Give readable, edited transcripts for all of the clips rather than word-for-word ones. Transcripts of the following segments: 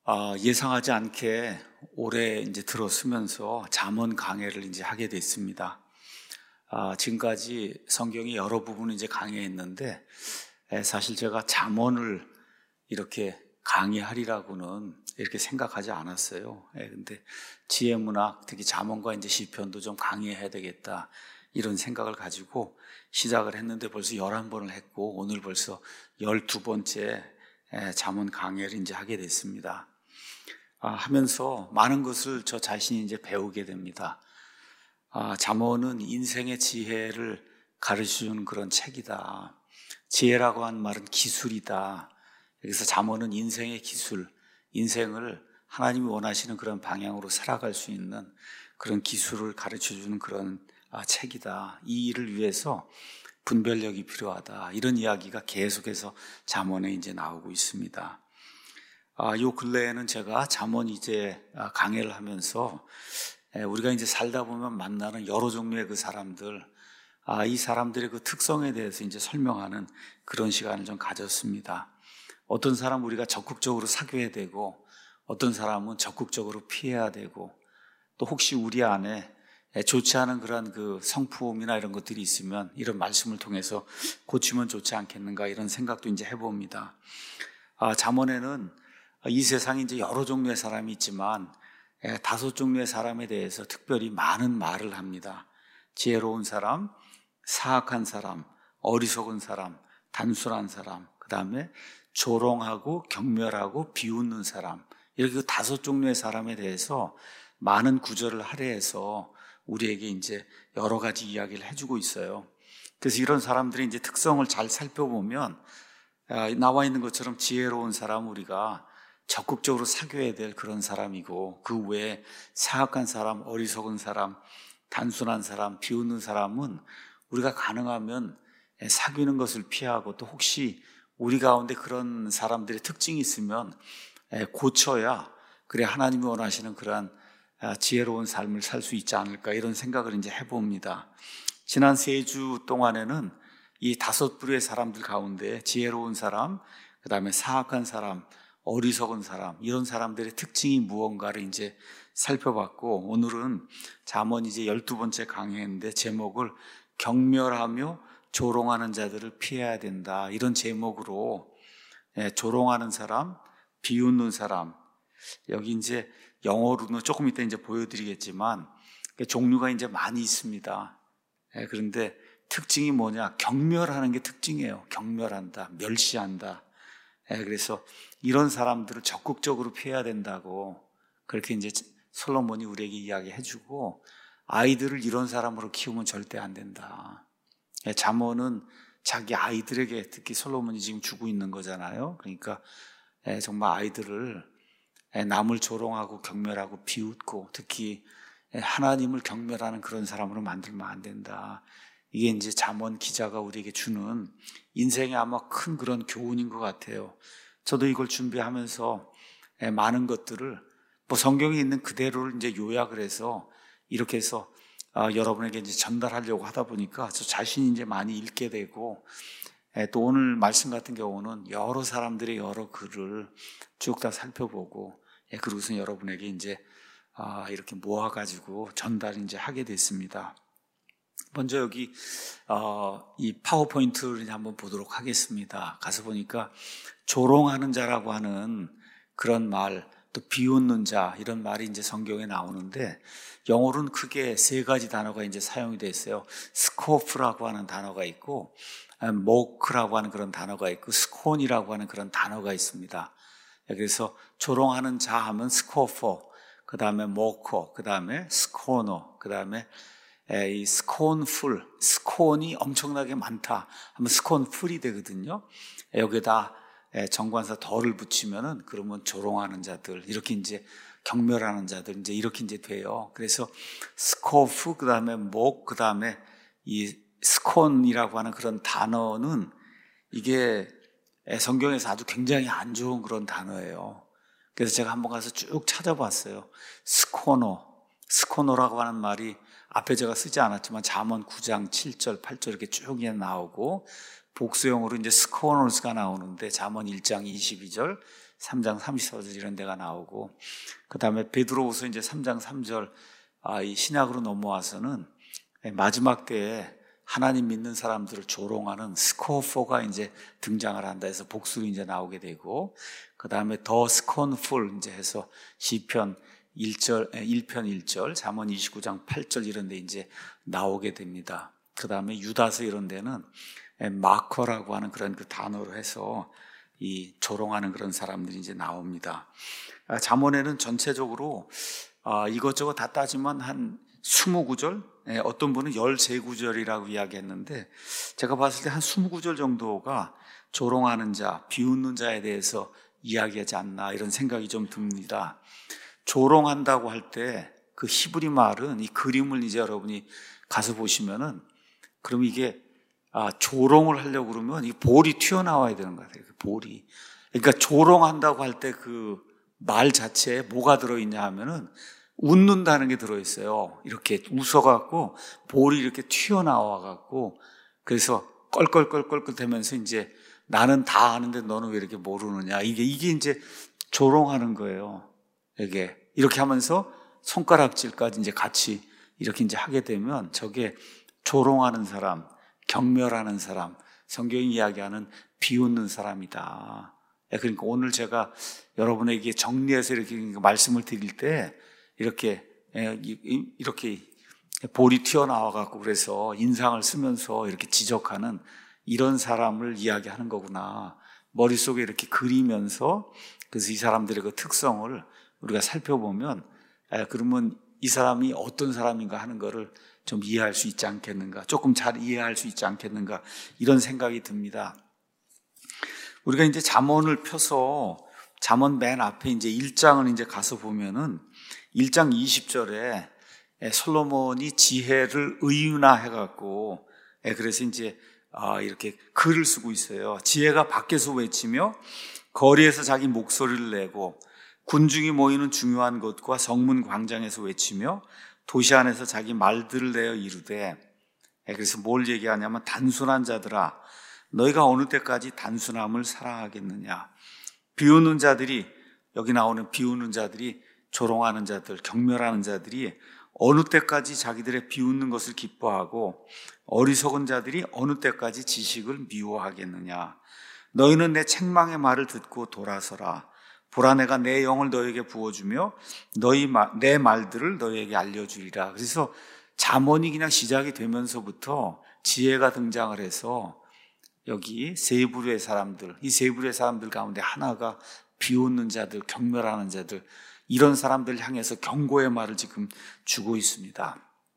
예상하지 않게 올해 이제 들어서면서 잠언 강해를 이제 하게 됐습니다. 지금까지 성경이 여러 부분을 이제 강해했는데, 사실 제가 잠언을 이렇게 강의하리라고는 이렇게 생각하지 않았어요. 근데 지혜문학, 특히 잠언과 이제 시편도 좀 강의해야 되겠다, 이런 생각을 가지고 시작을 했는데 벌써 11번을 했고, 오늘 벌써 12번째 잠언 강의를 이제 하게 됐습니다. 하면서 많은 것을 저 자신이 이제 배우게 됩니다. 잠언은 인생의 지혜를 가르쳐주는 그런 책이다. 지혜라고 하는 말은 기술이다. 여기서 잠언은 인생의 기술, 인생을 하나님이 원하시는 그런 방향으로 살아갈 수 있는 그런 기술을 가르쳐주는 그런 책이다. 이 일을 위해서 분별력이 필요하다. 이런 이야기가 계속해서 잠언에 이제 나오고 있습니다. 요 근래에는 제가 잠언 이제 강해를 하면서 우리가 이제 살다 보면 만나는 여러 종류의 그 사람들, 이 사람들의 그 특성에 대해서 이제 설명하는 그런 시간을 좀 가졌습니다. 어떤 사람 우리가 적극적으로 사귀어야 되고, 어떤 사람은 적극적으로 피해야 되고, 또 혹시 우리 안에 좋지 않은 그런 그 성품이나 이런 것들이 있으면 이런 말씀을 통해서 고치면 좋지 않겠는가, 이런 생각도 이제 해봅니다. 잠언에는 이 세상에 이제 여러 종류의 사람이 있지만 5종류의 사람에 대해서 특별히 많은 말을 합니다. 지혜로운 사람, 사악한 사람, 어리석은 사람, 단순한 사람, 그 다음에 조롱하고 경멸하고 비웃는 사람, 이렇게 5종류의 사람에 대해서 많은 구절을 할애해서 우리에게 이제 여러 가지 이야기를 해주고 있어요. 그래서 이런 사람들의 이제 특성을 잘 살펴보면 나와 있는 것처럼 지혜로운 사람, 우리가 적극적으로 사귀어야 될 그런 사람이고, 그 외에 사악한 사람, 어리석은 사람, 단순한 사람, 비웃는 사람은 우리가 가능하면 사귀는 것을 피하고, 또 혹시 우리 가운데 그런 사람들의 특징이 있으면 고쳐야, 그래 하나님이 원하시는 그런 지혜로운 삶을 살 수 있지 않을까, 이런 생각을 이제 해봅니다. 지난 3주 동안에는 이 5부류의 사람들 가운데 지혜로운 사람, 그 다음에 사악한 사람, 어리석은 사람, 이런 사람들의 특징이 무언가를 이제 살펴봤고, 오늘은 잠언 이제 12번째 강의인데 제목을 경멸하며 조롱하는 자들을 피해야 된다, 이런 제목으로 조롱하는 사람, 비웃는 사람, 여기 이제 영어로는 조금 이따 이제 보여드리겠지만 종류가 이제 많이 있습니다. 그런데 특징이 뭐냐? 경멸하는 게 특징이에요. 경멸한다, 멸시한다. 그래서 이런 사람들을 적극적으로 피해야 된다고 그렇게 이제 솔로몬이 우리에게 이야기해주고, 아이들을 이런 사람으로 키우면 절대 안 된다. 잠언은 자기 아이들에게 특히 솔로몬이 지금 주고 있는 거잖아요. 그러니까 정말 아이들을 남을 조롱하고 경멸하고 비웃고, 특히 하나님을 경멸하는 그런 사람으로 만들면 안 된다. 이게 이제 잠언 기자가 우리에게 주는 인생에 아마 큰 그런 교훈인 것 같아요. 저도 이걸 준비하면서 많은 것들을 성경에 있는 그대로를 이제 요약을 해서 이렇게 해서 여러분에게 이제 전달하려고 하다 보니까 저 자신이 이제 많이 읽게 되고, 또 오늘 말씀 같은 경우는 여러 사람들의 여러 글을 쭉 다 살펴보고, 그러고서 여러분에게 이제 이렇게 모아가지고 전달 이제 하게 됐습니다. 먼저 여기 이 파워포인트를 한번 보도록 하겠습니다. 가서 보니까 조롱하는 자라고 하는 그런 말, 또 비웃는 자, 이런 말이 이제 성경에 나오는데, 영어로는 크게 3가지 단어가 이제 사용이 되어 있어요. 스코프라고 하는 단어가 있고, 모크라고 하는 그런 단어가 있고, 스콘이라고 하는 그런 단어가 있습니다. 그래서 조롱하는 자 하면 스코퍼, 그 다음에 모커, 그 다음에 스코너, 그 다음에 이 스콘풀, 스콘이 엄청나게 많다 하면 스콘풀이 되거든요. 여기다 정관사 덜을 붙이면은 그러면 조롱하는 자들, 이렇게 이제 경멸하는 자들, 이제 이렇게 이제 돼요. 그래서 스코프, 그 다음에 목, 그 다음에 이 스콘이라고 하는 그런 단어는 이게 성경에서 아주 굉장히 안 좋은 그런 단어예요. 그래서 제가 한번 가서 쭉 찾아봤어요. 스코노라고 하는 말이 앞에 제가 쓰지 않았지만 잠언 9장 7절, 8절 이렇게 쭉 나오고, 복수형으로 이제 스코너스가 나오는데 잠언 1장 22절, 3장 34절 이런 데가 나오고, 그 다음에 베드로후서 이제 3장 3절, 이 신약으로 넘어와서는 마지막 때에 하나님 믿는 사람들을 조롱하는 스코어포가 이제 등장을 한다 해서 복수로 이제 나오게 되고, 그 다음에 더 스콘풀 이제 해서 시편 1편 1절, 잠언 29장 8절 이런 데 이제 나오게 됩니다. 그 다음에 유다서 이런 데는 마커라고 하는 그런 그 단어로 해서 이 조롱하는 그런 사람들이 이제 나옵니다. 잠언에는 전체적으로 이것저것 다 따지면 한 20구절, 어떤 분은 13구절이라고 이야기했는데, 제가 봤을 때 한 20구절 정도가 조롱하는 자, 비웃는 자에 대해서 이야기하지 않나 이런 생각이 좀 듭니다. 조롱한다고 할 때 그 히브리 말은, 이 그림을 이제 여러분이 가서 보시면은, 그럼 이게 조롱을 하려고 그러면 이 볼이 튀어나와야 되는 것 같아요. 그 볼이. 그러니까 조롱한다고 할 때 그 말 자체에 뭐가 들어있냐 하면은 웃는다는 게 들어있어요. 이렇게 웃어갖고 볼이 이렇게 튀어나와갖고, 그래서 껄껄껄껄 대면서 이제 나는 다 아는데 너는 왜 이렇게 모르느냐. 이게 이제 조롱하는 거예요. 이렇게 하면서 손가락질까지 이제 같이 이렇게 이제 하게 되면 저게 조롱하는 사람, 경멸하는 사람, 성경이 이야기하는 비웃는 사람이다. 그러니까 오늘 제가 여러분에게 정리해서 이렇게 말씀을 드릴 때 이렇게 볼이 튀어나와갖고 그래서 인상을 쓰면서 이렇게 지적하는 이런 사람을 이야기하는 거구나. 머릿속에 이렇게 그리면서, 그래서 이 사람들의 그 특성을 우리가 살펴보면, 그러면 이 사람이 어떤 사람인가 하는 거를 좀 이해할 수 있지 않겠는가, 조금 잘 이해할 수 있지 않겠는가, 이런 생각이 듭니다. 우리가 이제 잠언을 펴서 잠언 맨 앞에 이제 1장을 이제 가서 보면은 1장 20절에 솔로몬이 지혜를 의윤화해갖고, 그래서 이제 이렇게 글을 쓰고 있어요. 지혜가 밖에서 외치며 거리에서 자기 목소리를 내고 군중이 모이는 중요한 곳과 성문 광장에서 외치며 도시 안에서 자기 말들을 내어 이르되, 그래서 뭘 얘기하냐면, 단순한 자들아 너희가 어느 때까지 단순함을 사랑하겠느냐. 비웃는 자들이, 여기 나오는 비웃는 자들이, 조롱하는 자들, 경멸하는 자들이 어느 때까지 자기들의 비웃는 것을 기뻐하고 어리석은 자들이 어느 때까지 지식을 미워하겠느냐. 너희는 내 책망의 말을 듣고 돌아서라. 보라, 내가 내 영을 너에게 부어주며 내 말들을 너에게 알려주리라. 그래서 잠언이 그냥 시작이 되면서부터 지혜가 등장을 해서 여기 세 부류의 사람들, 이 세 부류의 사람들 가운데 하나가 비웃는 자들, 경멸하는 자들, 이런 사람들 향해서 경고의 말을 지금 주고 있습니다.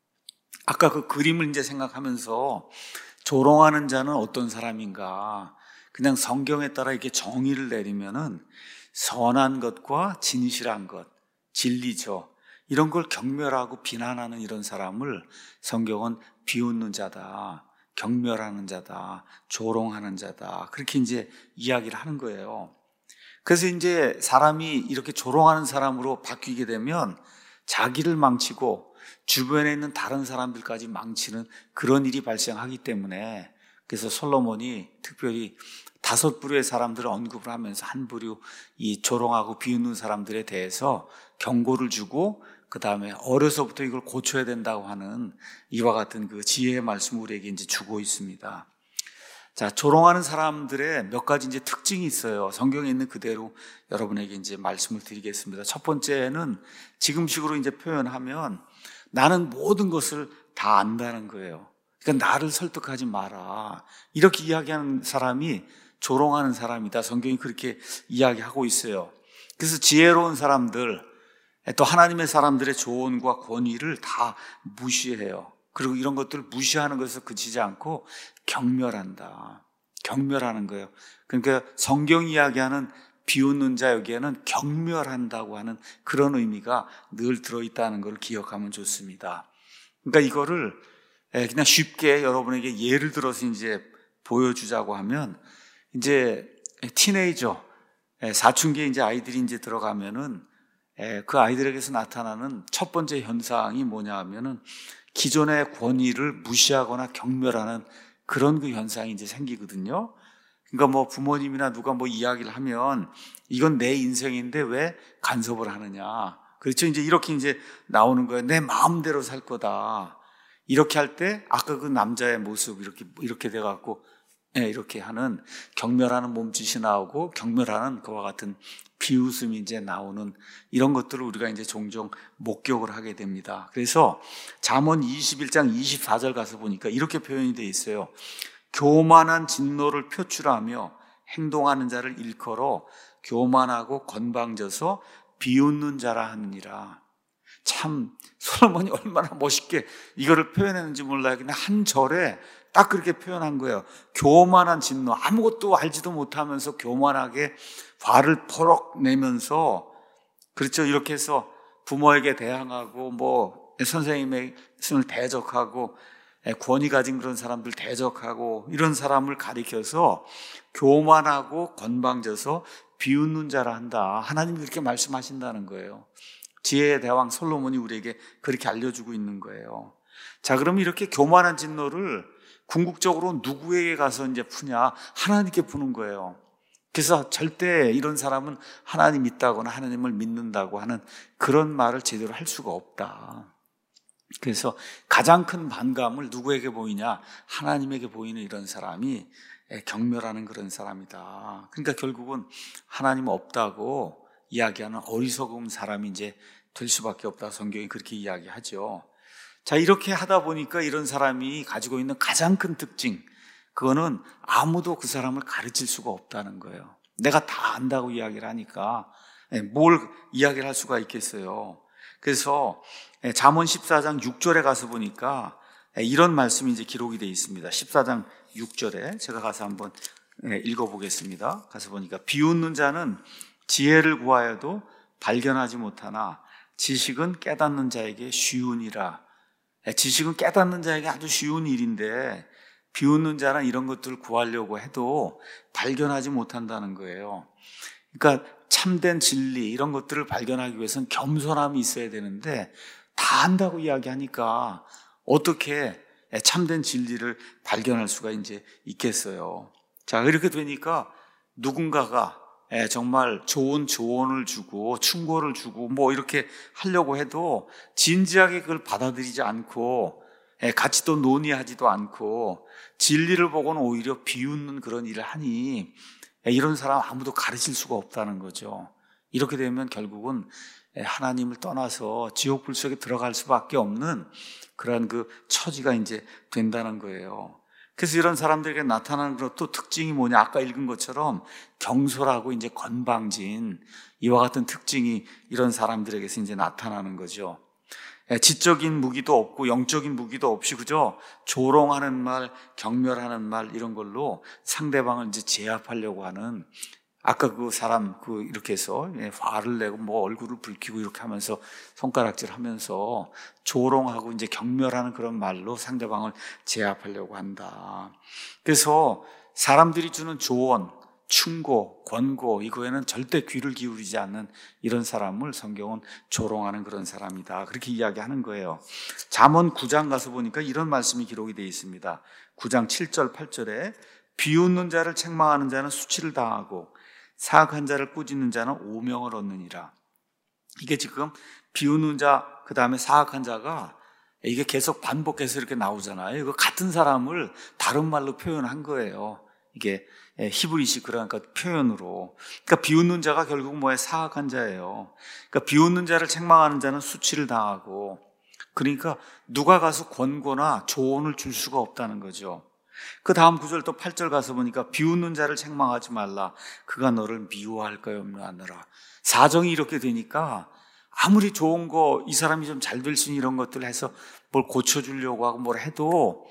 아까 그 그림을 이제 생각하면서 조롱하는 자는 어떤 사람인가, 그냥 성경에 따라 이렇게 정의를 내리면은 선한 것과 진실한 것, 진리죠. 이런 걸 경멸하고 비난하는 이런 사람을 성경은 비웃는 자다, 경멸하는 자다, 조롱하는 자다, 그렇게 이제 이야기를 하는 거예요. 그래서 이제 사람이 이렇게 조롱하는 사람으로 바뀌게 되면 자기를 망치고 주변에 있는 다른 사람들까지 망치는 그런 일이 발생하기 때문에, 그래서 솔로몬이 특별히 5부류의 사람들을 언급을 하면서 한 부류, 이 조롱하고 비웃는 사람들에 대해서 경고를 주고, 그 다음에 어려서부터 이걸 고쳐야 된다고 하는 이와 같은 그 지혜의 말씀을 우리에게 이제 주고 있습니다. 자, 조롱하는 사람들의 몇 가지 이제 특징이 있어요. 성경에 있는 그대로 여러분에게 이제 말씀을 드리겠습니다. 첫 번째는 지금식으로 이제 표현하면 나는 모든 것을 다 안다는 거예요. 그러니까 나를 설득하지 마라, 이렇게 이야기하는 사람이 조롱하는 사람이다. 성경이 그렇게 이야기하고 있어요. 그래서 지혜로운 사람들, 또 하나님의 사람들의 조언과 권위를 다 무시해요. 그리고 이런 것들을 무시하는 것에서 그치지 않고 경멸한다. 경멸하는 거예요. 그러니까 성경이 이야기하는 비웃는 자, 여기에는 경멸한다고 하는 그런 의미가 늘 들어있다는 걸 기억하면 좋습니다. 그러니까 이거를 그냥 쉽게 여러분에게 예를 들어서 이제 보여주자고 하면, 이제 티네이저, 사춘기에 이제 아이들이 이제 들어가면은 그 아이들에게서 나타나는 첫 번째 현상이 뭐냐 하면은 기존의 권위를 무시하거나 경멸하는 그런 그 현상이 이제 생기거든요. 그러니까 뭐 부모님이나 누가 뭐 이야기를 하면 이건 내 인생인데 왜 간섭을 하느냐. 그렇죠. 이렇게 나오는 거예요. 내 마음대로 살 거다. 이렇게 할 때 아까 그 남자의 모습 이렇게 돼갖고 이렇게 하는 경멸하는 몸짓이 나오고 경멸하는 그와 같은 비웃음이 나오는 이런 것들을 우리가 종종 목격을 하게 됩니다. 그래서 잠언 21장 24절 가서 보니까 이렇게 표현이 되어 있어요. 교만한 진노를 표출하며 행동하는 자를 일컬어 교만하고 건방져서 비웃는 자라 하느니라. 참 솔로몬이 얼마나 멋있게 이거를 표현했는지 몰라요. 그냥 한 절에 딱 그렇게 표현한 거예요. 교만한 진노, 아무것도 알지도 못하면서 교만하게 화를 퍼럭 내면서, 그렇죠. 이렇게 해서 부모에게 대항하고 뭐 선생님의 손을 대적하고 권위 가진 그런 사람들 대적하고 이런 사람을 가리켜서 교만하고 건방져서 비웃는 자라 한다. 하나님이 그렇게 말씀하신다는 거예요. 지혜의 대왕 솔로몬이 우리에게 그렇게 알려주고 있는 거예요. 자, 그럼 이렇게 교만한 진노를 궁극적으로 누구에게 가서 푸냐? 하나님께 푸는 거예요. 그래서 절대 이런 사람은 하나님 있다거나 하나님을 믿는다고 하는 그런 말을 제대로 할 수가 없다. 그래서 가장 큰 반감을 누구에게 보이냐? 하나님에게 보이는 이런 사람이 경멸하는 그런 사람이다. 그러니까 결국은 하나님 없다고 이야기하는 어리석은 사람이 될 수밖에 없다. 성경이 그렇게 이야기하죠. 자, 이렇게 하다 보니까 이런 사람이 가지고 있는 가장 큰 특징, 그거는 아무도 그 사람을 가르칠 수가 없다는 거예요. 내가 다 안다고 이야기를 하니까 뭘 이야기를 할 수가 있겠어요. 그래서 잠언 14장 6절에 가서 보니까 이런 말씀이 기록이 되어 있습니다. 14장 6절에 제가 가서 한번 읽어보겠습니다. 가서 보니까 비웃는 자는 지혜를 구하여도 발견하지 못하나 지식은 깨닫는 자에게 쉬우니라. 지식은 깨닫는 자에게 아주 쉬운 일인데 비웃는 자는 이런 것들을 구하려고 해도 발견하지 못한다는 거예요. 그러니까 참된 진리 이런 것들을 발견하기 위해서는 겸손함이 있어야 되는데 다 한다고 이야기하니까 어떻게 참된 진리를 발견할 수가 있겠어요. 자, 이렇게 되니까 누군가가 정말 좋은 조언을 주고 충고를 주고 뭐 이렇게 하려고 해도 진지하게 그걸 받아들이지 않고 같이 또 논의하지도 않고 진리를 보고는 오히려 비웃는 그런 일을 하니 이런 사람 아무도 가르칠 수가 없다는 거죠. 이렇게 되면 결국은 하나님을 떠나서 지옥 불 속에 들어갈 수밖에 없는 그런 그 처지가 된다는 거예요. 그래서 이런 사람들에게 나타나는 또 특징이 뭐냐? 아까 읽은 것처럼 경솔하고 건방진 이와 같은 특징이 이런 사람들에게서 나타나는 거죠. 지적인 무기도 없고 영적인 무기도 없이 그저 조롱하는 말, 경멸하는 말 이런 걸로 상대방을 제압하려고 하는 아까 그 사람 이렇게 해서 화를 내고 뭐 얼굴을 붉히고 이렇게 하면서 손가락질 하면서 조롱하고 경멸하는 그런 말로 상대방을 제압하려고 한다. 그래서 사람들이 주는 조언, 충고, 권고 이거에는 절대 귀를 기울이지 않는 이런 사람을 성경은 조롱하는 그런 사람이다. 그렇게 이야기하는 거예요. 잠언 9장 가서 보니까 이런 말씀이 기록이 되어 있습니다. 9장 7절 8절에 비웃는 자를 책망하는 자는 수치를 당하고 사악한 자를 꾸짖는 자는 오명을 얻느니라. 이게 지금 비웃는 자, 그 다음에 사악한 자가 이게 계속 반복해서 이렇게 나오잖아요. 이거 같은 사람을 다른 말로 표현한 거예요. 이게 히브리식 그러니까 표현으로. 그러니까 비웃는 자가 결국 뭐예요? 사악한 자예요. 그러니까 비웃는 자를 책망하는 자는 수치를 당하고, 그러니까 누가 가서 권고나 조언을 줄 수가 없다는 거죠. 그 다음 구절 또 8절 가서 보니까 비웃는 자를 책망하지 말라. 그가 너를 미워할 거였느니라. 사정이 이렇게 되니까 아무리 좋은 거 이 사람이 좀 잘 될 수 있는 이런 것들을 해서 뭘 고쳐주려고 하고 뭘 해도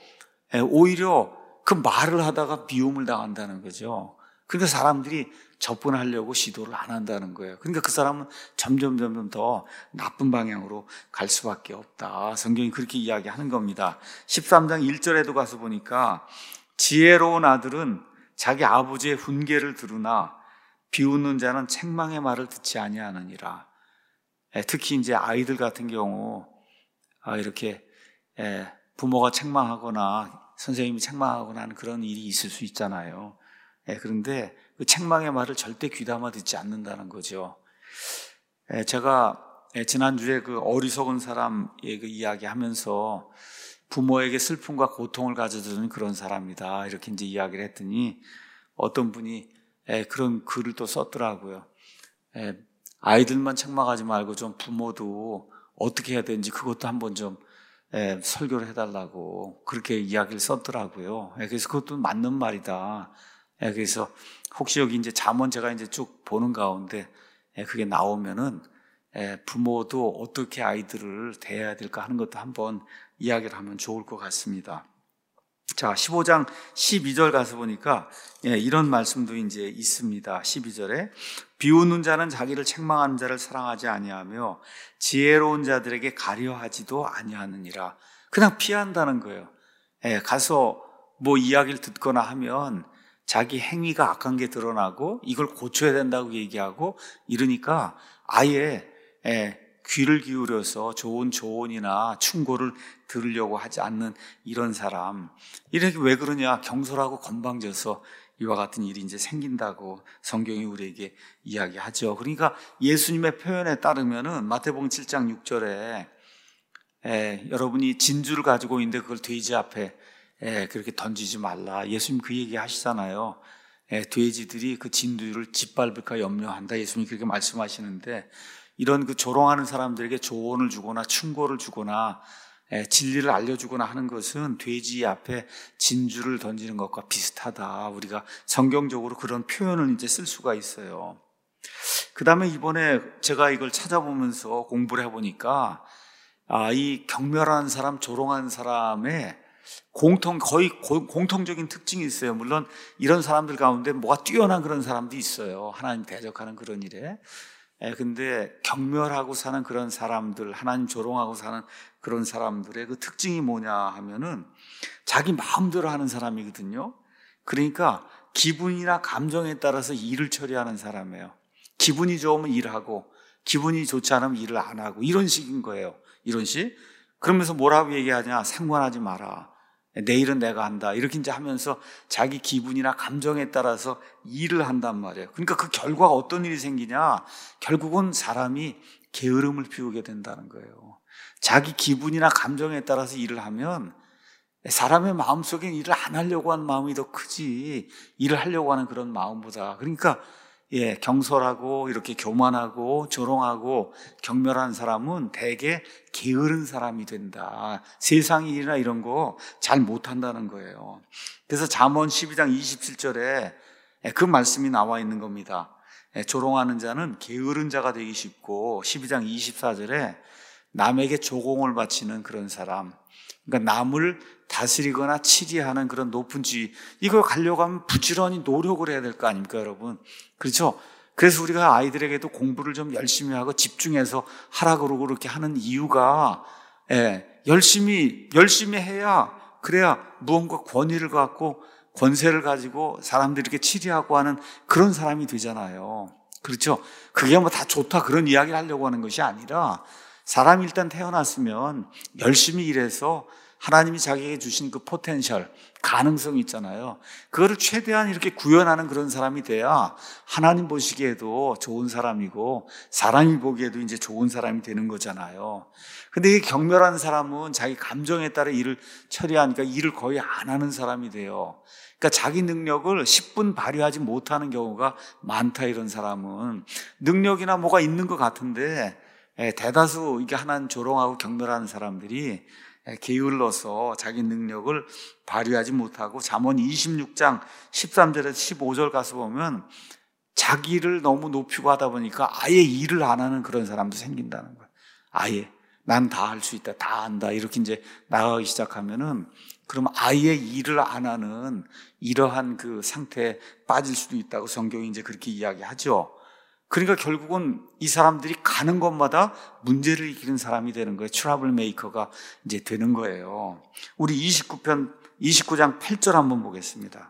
오히려 그 말을 하다가 미움을 당한다는 거죠. 그러니까 사람들이 접근하려고 시도를 안 한다는 거예요. 그러니까 그 사람은 점점 더 나쁜 방향으로 갈 수밖에 없다. 성경이 그렇게 이야기하는 겁니다. 13장 1절에도 가서 보니까 지혜로운 아들은 자기 아버지의 훈계를 들으나 비웃는 자는 책망의 말을 듣지 아니하느니라. 특히 아이들 같은 경우 이렇게 부모가 책망하거나 선생님이 책망하거나 하는 그런 일이 있을 수 있잖아요. 그런데 그 책망의 말을 절대 귀담아 듣지 않는다는 거죠. 제가 지난주에 그 어리석은 사람의 그 이야기 하면서 부모에게 슬픔과 고통을 가져주는 그런 사람이다, 이렇게 이제 이야기를 했더니 어떤 분이 그런 글을 또 썼더라고요. 아이들만 책망하지 말고 좀 부모도 어떻게 해야 되는지 그것도 한번 좀 설교를 해달라고 그렇게 이야기를 썼더라고요. 그래서 그것도 맞는 말이다. 그래서 혹시 여기 이제 잠언 제가 이제 쭉 보는 가운데 그게 나오면은 부모도 어떻게 아이들을 대해야 될까 하는 것도 한번 이야기를 하면 좋을 것 같습니다. 자, 15장 12절 가서 보니까 이런 말씀도 이제 있습니다. 12절에 비웃는 자는 자기를 책망하는 자를 사랑하지 아니하며 지혜로운 자들에게 가려하지도 아니하느니라. 그냥 피한다는 거예요. 가서 뭐 이야기를 듣거나 하면 자기 행위가 악한 게 드러나고 이걸 고쳐야 된다고 얘기하고 이러니까 아예 귀를 기울여서 좋은 조언이나 충고를 들으려고 하지 않는 이런 사람, 이렇게 왜 그러냐? 경솔하고 건방져서 이와 같은 일이 이제 생긴다고 성경이 우리에게 이야기하죠. 그러니까 예수님의 표현에 따르면은 마태복음 7장 6절에 여러분이 진주를 가지고 있는데 그걸 돼지 앞에 그렇게 던지지 말라. 예수님 그 얘기 하시잖아요. 돼지들이 그 진주를 짓밟을까 염려한다. 예수님이 그렇게 말씀하시는데, 이런 그 조롱하는 사람들에게 조언을 주거나 충고를 주거나 진리를 알려주거나 하는 것은 돼지 앞에 진주를 던지는 것과 비슷하다. 우리가 성경적으로 그런 표현을 이제 쓸 수가 있어요. 그 다음에 이번에 제가 이걸 찾아보면서 공부를 해보니까 이 경멸하는 사람, 조롱하는 사람의 거의 공통적인 특징이 있어요. 물론 이런 사람들 가운데 뭐가 뛰어난 그런 사람도 있어요. 하나님 대적하는 그런 일에. 근데 경멸하고 사는 그런 사람들, 하나님 조롱하고 사는 그런 사람들의 그 특징이 뭐냐 하면은 자기 마음대로 하는 사람이거든요. 그러니까 기분이나 감정에 따라서 일을 처리하는 사람이에요. 기분이 좋으면 일하고 기분이 좋지 않으면 일을 안 하고 이런 식인 거예요. 이런 식. 그러면서 뭐라고 얘기하냐? 상관하지 마라. 내일은 내가 한다. 이렇게 이제 하면서 자기 기분이나 감정에 따라서 일을 한단 말이에요. 그러니까 그 결과가 어떤 일이 생기냐? 결국은 사람이 게으름을 피우게 된다는 거예요. 자기 기분이나 감정에 따라서 일을 하면 사람의 마음속에 일을 안 하려고 하는 마음이 더 크지, 일을 하려고 하는 그런 마음보다. 그러니까 경솔하고 이렇게 교만하고 조롱하고 경멸한 사람은 대개 게으른 사람이 된다. 세상 일이나 이런 거 잘 못한다는 거예요. 그래서 잠언 12장 27절에 그 말씀이 나와 있는 겁니다. 조롱하는 자는 게으른 자가 되기 쉽고, 12장 24절에 남에게 조공을 바치는 그런 사람, 그러니까 남을 다스리거나 치리하는 그런 높은 지위, 이걸 가려고 하면 부지런히 노력을 해야 될 거 아닙니까, 여러분? 그렇죠? 그래서 우리가 아이들에게도 공부를 좀 열심히 하고 집중해서 하라 그러고 그렇게 하는 이유가, 열심히 해야, 그래야 무언가 권위를 갖고 권세를 가지고 사람들이 이렇게 치리하고 하는 그런 사람이 되잖아요. 그렇죠? 그게 뭐 다 좋다 그런 이야기를 하려고 하는 것이 아니라, 사람이 일단 태어났으면 열심히 일해서 하나님이 자기에게 주신 그 포텐셜, 가능성이 있잖아요. 그거를 최대한 이렇게 구현하는 그런 사람이 돼야 하나님 보시기에도 좋은 사람이고 사람이 보기에도 이제 좋은 사람이 되는 거잖아요. 근데 이 경멸한 사람은 자기 감정에 따라 일을 처리하니까 일을 거의 안 하는 사람이 돼요. 그러니까 자기 능력을 10분 발휘하지 못하는 경우가 많다. 이런 사람은 능력이나 뭐가 있는 것 같은데 대다수 이게 하나님 조롱하고 경멸하는 사람들이 게을러서 자기 능력을 발휘하지 못하고, 잠언 26장 13절에서 15절 가서 보면 자기를 너무 높이고 하다 보니까 아예 일을 안 하는 그런 사람도 생긴다는 거예요. 아예 난 다 할 수 있다, 다 안다 이렇게 이제 나가기 시작하면은, 그러면 아예 일을 안 하는 이러한 그 상태에 빠질 수도 있다고 성경이 이제 그렇게 이야기하죠. 그러니까 결국은 이 사람들이 가는 곳마다 문제를 일으키는 사람이 되는 거예요. 트러블 메이커가 이제 되는 거예요. 우리 29장 8절 한번 보겠습니다.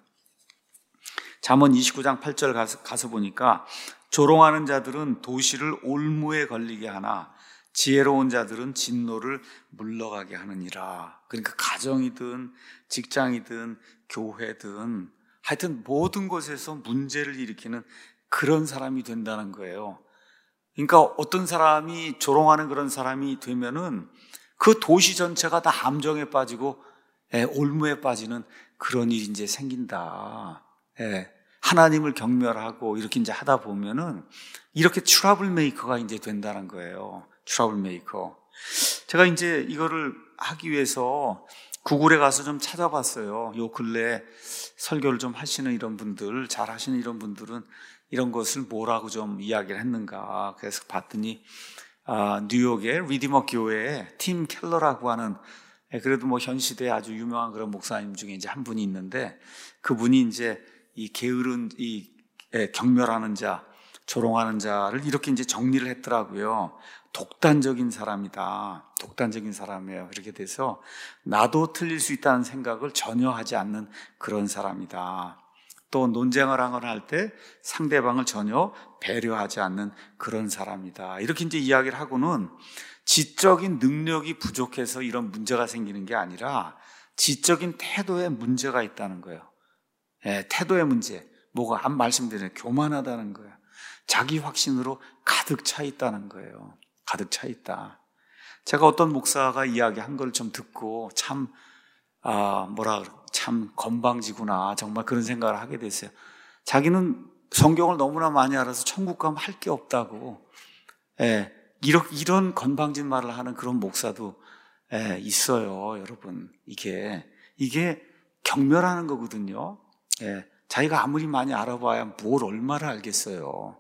잠언 29장 8절 가서 보니까 조롱하는 자들은 도시를 올무에 걸리게 하나 지혜로운 자들은 진노를 물러가게 하느니라. 그러니까 가정이든 직장이든 교회든 하여튼 모든 곳에서 문제를 일으키는 그런 사람이 된다는 거예요. 그러니까 어떤 사람이 조롱하는 그런 사람이 되면은 그 도시 전체가 다 함정에 빠지고 올무에 빠지는 그런 일이 이제 생긴다. 하나님을 경멸하고 이렇게 이제 하다 보면은 이렇게 트러블 메이커가 이제 된다는 거예요. 트러블 메이커. 제가 이제 이거를 하기 위해서 구글에 가서 좀 찾아봤어요. 요 근래에 설교를 좀 하시는 이런 분들, 잘 하시는 이런 분들은 이런 것을 뭐라고 좀 이야기를 했는가. 그래서 봤더니 뉴욕의 리디머 교회에 팀 켈러라고 하는, 그래도 뭐 현 시대에 아주 유명한 그런 목사님 중에 이제 한 분이 있는데, 그분이 이제 이 게으른 경멸하는 자, 조롱하는 자를 이렇게 이제 정리를 했더라고요. 독단적인 사람이다. 독단적인 사람이에요. 이렇게 돼서 나도 틀릴 수 있다는 생각을 전혀 하지 않는 그런 사람이다. 또 논쟁을 할 때 상대방을 전혀 배려하지 않는 그런 사람이다. 이렇게 이제 이야기를 하고는 지적인 능력이 부족해서 이런 문제가 생기는 게 아니라 지적인 태도에 문제가 있다는 거예요. 태도의 문제. 뭐가 한 말씀드리는 교만하다는 거예요. 자기 확신으로 가득 차 있다는 거예요. 가득 차 있다. 제가 어떤 목사가 이야기한 걸 좀 듣고 참 건방지구나, 정말 그런 생각을 하게 됐어요. 자기는 성경을 너무나 많이 알아서 천국 가면 할 게 없다고, 이런 건방진 말을 하는 그런 목사도 있어요. 여러분, 이게 경멸하는 거거든요. 자기가 아무리 많이 알아봐야 뭘 얼마를 알겠어요.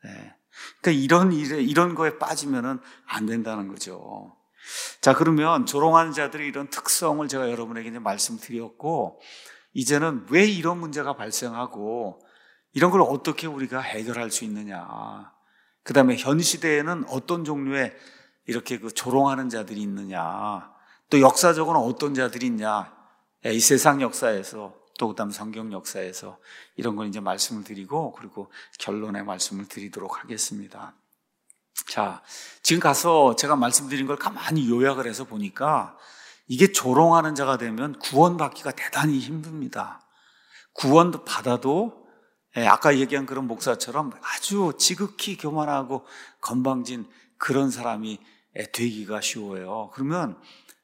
그러니까 이런 거에 빠지면은 안 된다는 거죠. 자, 그러면 조롱하는 자들의 이런 특성을 제가 여러분에게 이제 말씀드렸고, 이제는 왜 이런 문제가 발생하고 이런 걸 어떻게 우리가 해결할 수 있느냐. 그 다음에 현 시대에는 어떤 종류의 이렇게 그 조롱하는 자들이 있느냐. 또 역사적으로 어떤 자들이 있냐. 이 세상 역사에서 또 그다음 성경 역사에서 이런 걸 이제 말씀을 드리고, 그리고 결론의 말씀을 드리도록 하겠습니다. 자, 지금 가서 제가 말씀드린 걸 가만히 요약을 해서 보니까 이게 조롱하는 자가 되면 구원받기가 대단히 힘듭니다. 구원도 받아도 아까 얘기한 그런 목사처럼 아주 지극히 교만하고 건방진 그런 사람이 되기가 쉬워요. 그러면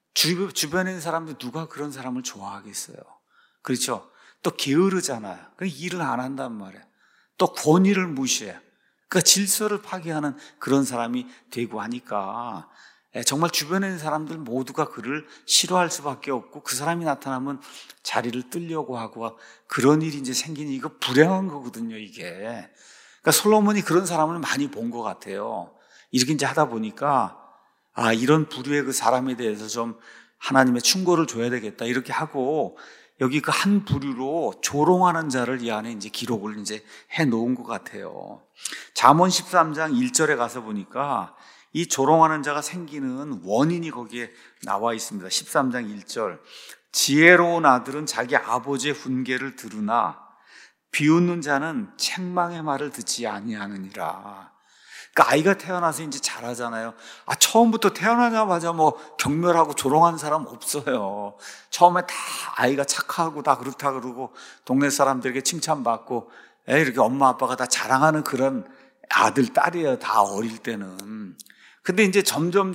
주변에 있는 사람들 누가 그런 사람을 좋아하겠어요? 그렇죠? 또 게으르잖아요. 일을 안 한단 말이에요. 또 권위를 무시해. 그러니까 질서를 파괴하는 그런 사람이 되고 하니까 정말 주변에 있는 사람들 모두가 그를 싫어할 수밖에 없고, 그 사람이 나타나면 자리를 뜨려고 하고 그런 일이 이제 생기니 이거 불행한 거거든요, 이게. 그러니까 솔로몬이 그런 사람을 많이 본 것 같아요. 이렇게 이제 하다 보니까 이런 부류의 그 사람에 대해서 좀 하나님의 충고를 줘야 되겠다, 이렇게 하고 여기 그 한 부류로 조롱하는 자를 이 안에 이제 기록을 이제 해 놓은 것 같아요. 잠언 13장 1절에 가서 보니까 이 조롱하는 자가 생기는 원인이 거기에 나와 있습니다. 13장 1절. 지혜로운 아들은 자기 아버지의 훈계를 들으나 비웃는 자는 책망의 말을 듣지 아니하느니라. 그러니까 아이가 태어나서 이제 자라잖아요. 처음부터 태어나자마자 뭐 경멸하고 조롱하는 사람 없어요. 처음에 다 아이가 착하고 다 그렇다 그러고 동네 사람들에게 칭찬받고 이렇게 엄마 아빠가 다 자랑하는 그런 아들, 딸이에요. 다 어릴 때는. 근데 이제 점점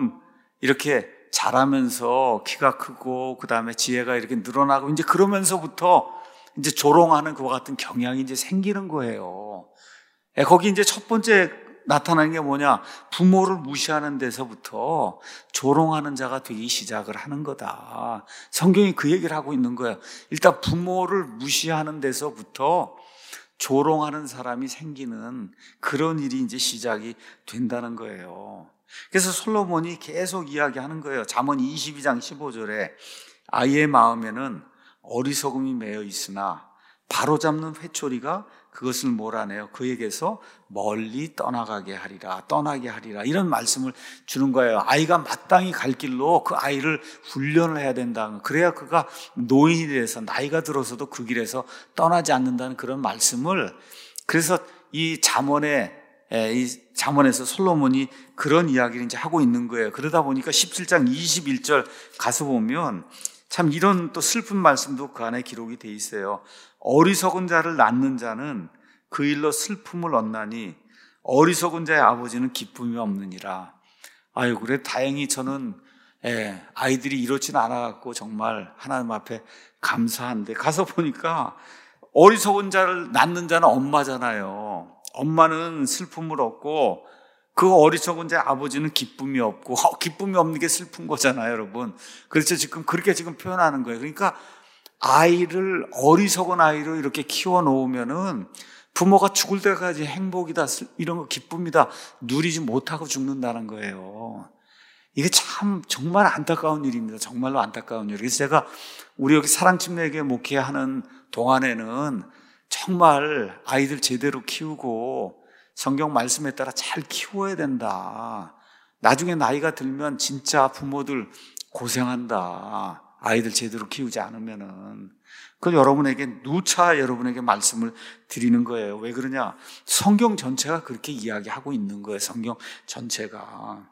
이렇게 자라면서 키가 크고 그 다음에 지혜가 이렇게 늘어나고 이제 그러면서부터 이제 조롱하는 그와 같은 경향이 이제 생기는 거예요. 거기 이제 첫 번째 나타나는 게 뭐냐? 부모를 무시하는 데서부터 조롱하는 자가 되기 시작을 하는 거다. 성경이 그 얘기를 하고 있는 거예요. 일단 부모를 무시하는 데서부터 조롱하는 사람이 생기는 그런 일이 이제 시작이 된다는 거예요. 그래서 솔로몬이 계속 이야기하는 거예요. 잠언 22장 15절에 아이의 마음에는 어리석음이 매여 있으나 바로잡는 회초리가 그것을 몰아내어 그에게서 멀리 떠나게 하리라, 이런 말씀을 주는 거예요. 아이가 마땅히 갈 길로 그 아이를 훈련을 해야 된다. 그래야 그가 노인이 돼서 나이가 들어서도 그 길에서 떠나지 않는다는 그런 말씀을, 그래서 이 잠언에서 솔로몬이 그런 이야기를 이제 하고 있는 거예요. 그러다 보니까 17장 21절 가서 보면 참 이런 또 슬픈 말씀도 그 안에 기록이 돼 있어요. 어리석은 자를 낳는 자는 그 일로 슬픔을 얻나니 어리석은 자의 아버지는 기쁨이 없느니라. 아유, 그래 다행히 저는 아이들이 이렇지는 않아갖고 정말 하나님 앞에 감사한데, 가서 보니까 어리석은 자를 낳는 자는 엄마잖아요. 엄마는 슬픔을 얻고 그 어리석은 자의 아버지는 기쁨이 없고, 기쁨이 없는 게 슬픈 거잖아요, 여러분. 그렇죠. 그렇게 표현하는 거예요. 그러니까 아이를 어리석은 아이로 이렇게 키워 놓으면은 부모가 죽을 때까지 행복이다, 이런 거 기쁨이다 누리지 못하고 죽는다는 거예요. 이게 참 정말 안타까운 일입니다. 정말로 안타까운 일. 그래서 제가 우리 여기 사랑침례교회 목회하는 동안에는 정말 아이들 제대로 키우고 성경 말씀에 따라 잘 키워야 된다. 나중에 나이가 들면 진짜 부모들 고생한다. 아이들 제대로 키우지 않으면은. 그건 여러분에게 누차 여러분에게 말씀을 드리는 거예요. 왜 그러냐? 성경 전체가 그렇게 이야기하고 있는 거예요. 성경 전체가.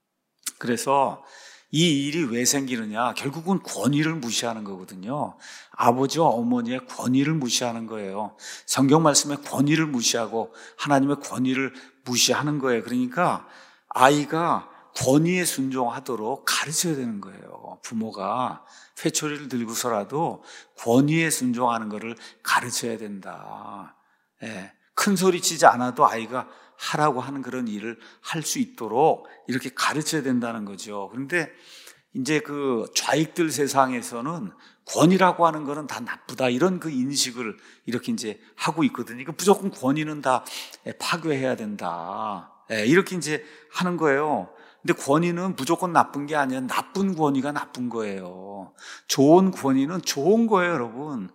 그래서 이 일이 왜 생기느냐? 결국은 권위를 무시하는 거거든요. 아버지와 어머니의 권위를 무시하는 거예요. 성경 말씀의 권위를 무시하고 하나님의 권위를 무시하는 거예요. 그러니까 아이가 권위에 순종하도록 가르쳐야 되는 거예요. 부모가 회초리를 들고서라도 권위에 순종하는 것을 가르쳐야 된다. 큰 소리 치지 않아도 아이가 하라고 하는 그런 일을 할 수 있도록 이렇게 가르쳐야 된다는 거죠. 그런데 이제 그 좌익들 세상에서는 권위라고 하는 거는 다 나쁘다, 이런 그 인식을 이렇게 이제 하고 있거든요. 그러니까 무조건 권위는 다 파괴해야 된다, 이렇게 이제 하는 거예요. 근데 권위는 무조건 나쁜 게 아니라 나쁜 권위가 나쁜 거예요. 좋은 권위는 좋은 거예요, 여러분.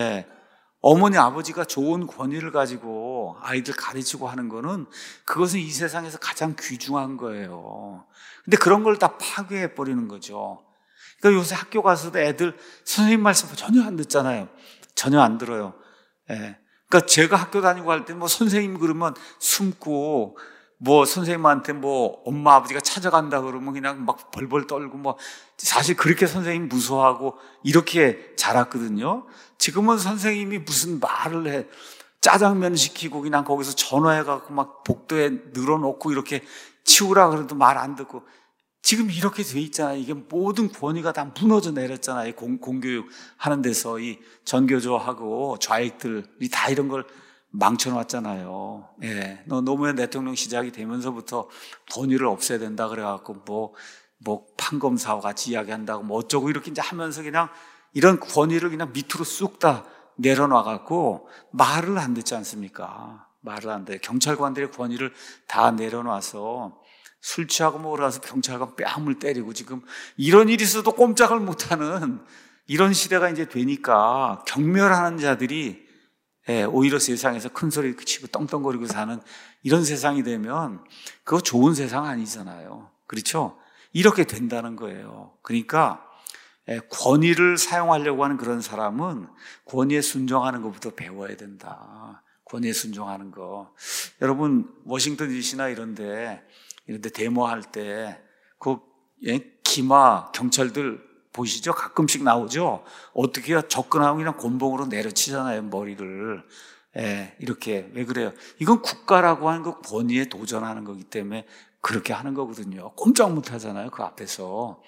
어머니 아버지가 좋은 권위를 가지고 아이들 가르치고 하는 거는 그것은 이 세상에서 가장 귀중한 거예요. 근데 그런 걸 다 파괴해 버리는 거죠. 그러니까 요새 학교 가서도 애들 선생님 말씀 전혀 안 듣잖아요. 전혀 안 들어요. 그러니까 제가 학교 다니고 할 때 뭐 선생님 그러면 숨고, 뭐 선생님한테 뭐 엄마 아버지가 찾아간다 그러면 그냥 막 벌벌 떨고, 뭐 사실 그렇게 선생님 무서워하고 이렇게 자랐거든요. 지금은 선생님이 무슨 말을 해, 짜장면 시키고 그냥 거기서 전화해갖고 막 복도에 늘어놓고 이렇게 치우라 그래도 말 안 듣고, 지금 이렇게 돼 있잖아요. 이게 모든 권위가 다 무너져 내렸잖아요. 공교육 하는 데서 이 전교조하고 좌익들이 다 이런 걸 망쳐놨잖아요. 노무현 대통령 시작이 되면서부터 권위를 없애야 된다 그래갖고 뭐 판검사와 같이 이야기한다고 뭐 어쩌고 이렇게 이제 하면서 그냥 이런 권위를 그냥 밑으로 쑥 다 내려놔갖고 말을 안 듣지 않습니까? 말을 안 돼요. 경찰관들의 권위를 다 내려놔서 술 취하고 먹으러가서 경찰관 뺨을 때리고, 지금 이런 일이 있어도 꼼짝을 못하는 이런 시대가 이제 되니까 경멸하는 자들이 오히려 세상에서 큰 소리 치고 떵떵거리고 사는 이런 세상이 되면 그거 좋은 세상 아니잖아요. 그렇죠? 이렇게 된다는 거예요. 그러니까 권위를 사용하려고 하는 그런 사람은 권위에 순종하는 것부터 배워야 된다. 권위에 순종하는 거. 여러분 워싱턴 DC나 이런데 데모할 때 그 기마 경찰들 보시죠? 가끔씩 나오죠? 어떻게 해요? 접근하면 그냥 곤봉으로 내려치잖아요, 머리를. 이렇게. 왜 그래요? 이건 국가라고 하는 그 권위에 도전하는 거기 때문에 그렇게 하는 거거든요. 꼼짝 못 하잖아요, 그 앞에서.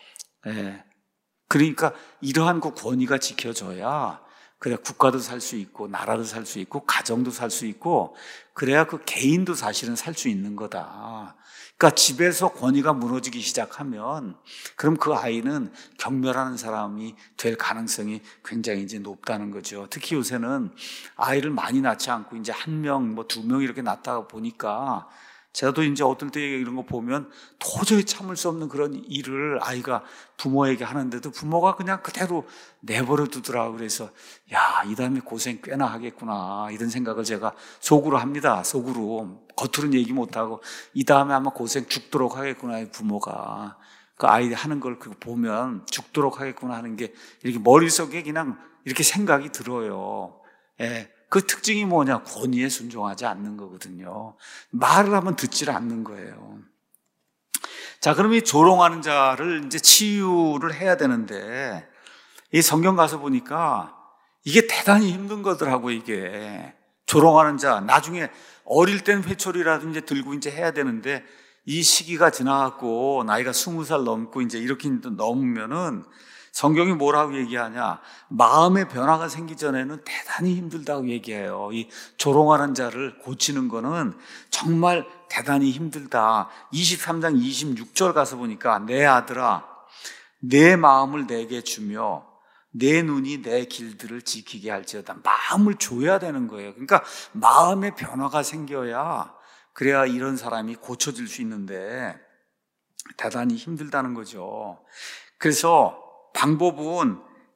그러니까 이러한 그 권위가 지켜져야 그래야 국가도 살 수 있고 나라도 살 수 있고 가정도 살 수 있고, 그래야 그 개인도 사실은 살 수 있는 거다. 그러니까 집에서 권위가 무너지기 시작하면 그럼 그 아이는 경멸하는 사람이 될 가능성이 굉장히 이제 높다는 거죠. 특히 요새는 아이를 많이 낳지 않고 이제 1명, 뭐 2명 이렇게 낳다가 보니까, 저도 이제 어떨 때 이런 거 보면 도저히 참을 수 없는 그런 일을 아이가 부모에게 하는데도 부모가 그냥 그대로 내버려 두더라고요. 그래서 야, 이 다음에 고생 꽤나 하겠구나, 이런 생각을 제가 속으로 합니다. 속으로. 겉으로는 얘기 못하고 이 다음에 아마 고생 죽도록 하겠구나, 부모가. 그 아이 하는 걸 보면 죽도록 하겠구나 하는 게 이렇게 머릿속에 그냥 이렇게 생각이 들어요. 그 특징이 뭐냐? 권위에 순종하지 않는 거거든요. 말을 하면 듣지를 않는 거예요. 자, 그럼 이 조롱하는 자를 이제 치유를 해야 되는데, 이 성경 가서 보니까 이게 대단히 힘든 거더라고. 이게 조롱하는 자, 나중에 어릴 땐 회초리라도 이제 들고 이제 해야 되는데 이 시기가 지나갔고 나이가 20살 넘고 이제 이렇게 넘으면은 성경이 뭐라고 얘기하냐? 마음의 변화가 생기기 전에는 대단히 힘들다고 얘기해요. 이 조롱하는 자를 고치는 거는 정말 대단히 힘들다. 23장 26절 가서 보니까 내 아들아, 내 마음을 내게 주며 내 눈이 내 길들을 지키게 할지어다. 마음을 줘야 되는 거예요. 그러니까 마음의 변화가 생겨야 그래야 이런 사람이 고쳐질 수 있는데 대단히 힘들다는 거죠. 그래서 방법은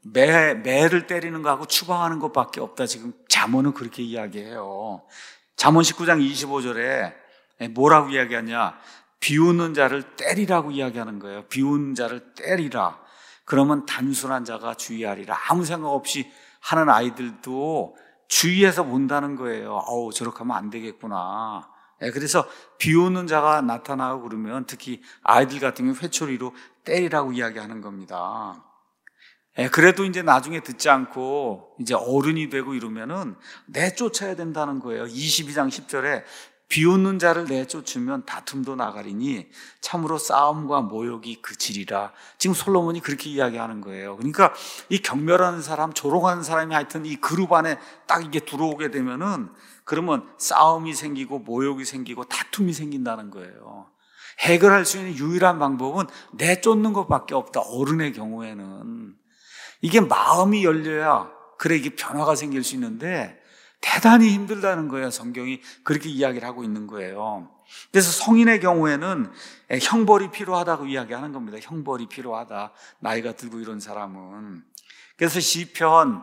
매를 때리는 거하고 추방하는 것밖에 없다. 지금 잠언은 그렇게 이야기해요. 잠언 19장 25절에 뭐라고 이야기하냐? 비웃는 자를 때리라고 이야기하는 거예요. 비웃는 자를 때리라. 그러면 단순한 자가 주의하리라. 아무 생각 없이 하는 아이들도 주의해서 본다는 거예요. 저렇게 하면 안 되겠구나. 그래서 비웃는 자가 나타나고 그러면 특히 아이들 같은 경우 회초리로 때리라고 이야기하는 겁니다. 그래도 이제 나중에 듣지 않고 이제 어른이 되고 이러면은 내쫓아야 된다는 거예요. 22장 10절에 비웃는 자를 내쫓으면 다툼도 나가리니 참으로 싸움과 모욕이 그치리라. 지금 솔로몬이 그렇게 이야기하는 거예요. 그러니까 이 경멸하는 사람, 조롱하는 사람이 하여튼 이 그룹 안에 딱 이게 들어오게 되면은 그러면 싸움이 생기고 모욕이 생기고 다툼이 생긴다는 거예요. 해결할 수 있는 유일한 방법은 내쫓는 것밖에 없다. 어른의 경우에는. 이게 마음이 열려야 그래 이게 변화가 생길 수 있는데 대단히 힘들다는 거예요. 성경이 그렇게 이야기를 하고 있는 거예요. 그래서 성인의 경우에는 형벌이 필요하다고 이야기하는 겁니다. 형벌이 필요하다. 나이가 들고 이런 사람은. 그래서 시편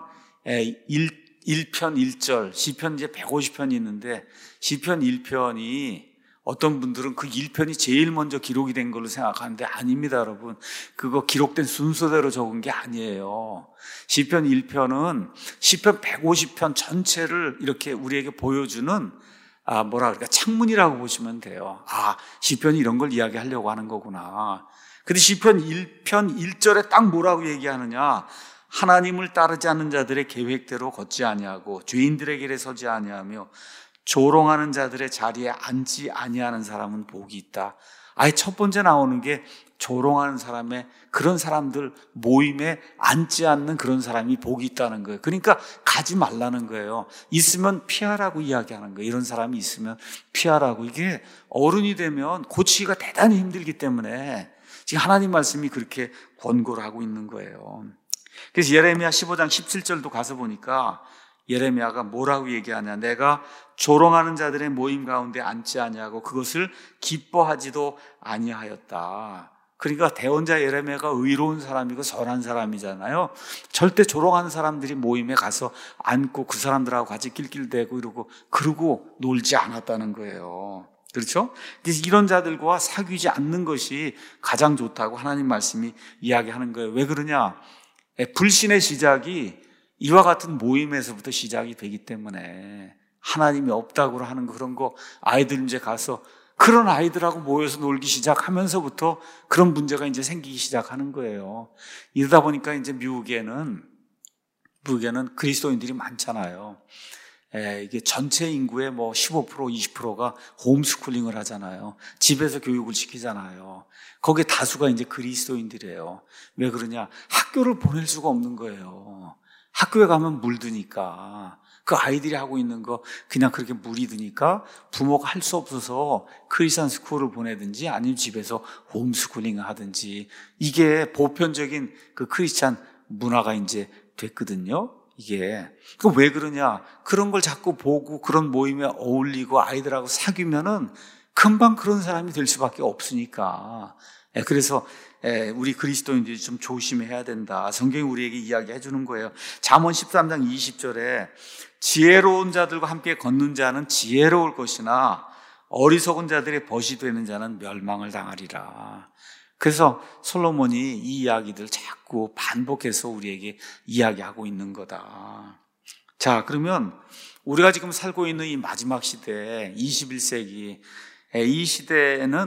1편 1절, 시편 이제 150편이 있는데 시편 1편이 어떤 분들은 그 1편이 제일 먼저 기록이 된 걸로 생각하는데 아닙니다, 여러분. 그거 기록된 순서대로 적은 게 아니에요. 시편 1편은 시편 150편 전체를 이렇게 우리에게 보여주는 창문이라고 보시면 돼요. 시편이 이런 걸 이야기하려고 하는 거구나. 근데 시편 1편 1절에 딱 뭐라고 얘기하느냐? 하나님을 따르지 않는 자들의 계획대로 걷지 아니하고 죄인들의 길에 서지 아니하며 조롱하는 자들의 자리에 앉지 아니하는 사람은 복이 있다. 아예 첫 번째 나오는 게 조롱하는 사람의 그런 사람들 모임에 앉지 않는 그런 사람이 복이 있다는 거예요. 그러니까 가지 말라는 거예요. 있으면 피하라고 이야기하는 거예요. 이런 사람이 있으면 피하라고. 이게 어른이 되면 고치기가 대단히 힘들기 때문에 지금 하나님 말씀이 그렇게 권고를 하고 있는 거예요. 그래서 예레미야 15장 17절도 가서 보니까 예레미야가 뭐라고 얘기하냐? 내가 조롱하는 자들의 모임 가운데 앉지 아니하고 그것을 기뻐하지도 아니하였다. 그러니까 대언자 예레미야가 의로운 사람이고 선한 사람이잖아요. 절대 조롱하는 사람들이 모임에 가서 앉고 그 사람들하고 같이 낄낄대고 그러고 놀지 않았다는 거예요. 그렇죠? 그래서 이런 자들과 사귀지 않는 것이 가장 좋다고 하나님 말씀이 이야기하는 거예요. 왜 그러냐? 불신의 시작이 이와 같은 모임에서부터 시작이 되기 때문에 하나님이 없다고 하는 그런 거 아이들 이제 가서 그런 아이들하고 모여서 놀기 시작하면서부터 그런 문제가 이제 생기기 시작하는 거예요. 이러다 보니까 이제 미국에는 그리스도인들이 많잖아요. 이게 전체 인구의 15%, 20%가 홈스쿨링을 하잖아요. 집에서 교육을 시키잖아요. 거기에 다수가 이제 그리스도인들이에요. 왜 그러냐? 학교를 보낼 수가 없는 거예요. 학교에 가면 물드니까 그 아이들이 하고 있는 거 그냥 그렇게 물이 드니까 부모가 할 수 없어서 크리스천 스쿨을 보내든지 아니면 집에서 홈스쿨링을 하든지 이게 보편적인 그 크리스천 문화가 이제 됐거든요. 이게 왜 그러냐? 그런 걸 자꾸 보고 그런 모임에 어울리고 아이들하고 사귀면은 금방 그런 사람이 될 수밖에 없으니까. 그래서 우리 그리스도인들이 좀 조심해야 된다. 성경이 우리에게 이야기해 주는 거예요. 잠언 13장 20절에 지혜로운 자들과 함께 걷는 자는 지혜로울 것이나 어리석은 자들의 벗이 되는 자는 멸망을 당하리라. 그래서 솔로몬이 이 이야기들 자꾸 반복해서 우리에게 이야기하고 있는 거다. 자, 그러면 우리가 지금 살고 있는 이 마지막 시대, 21세기, 이 시대에는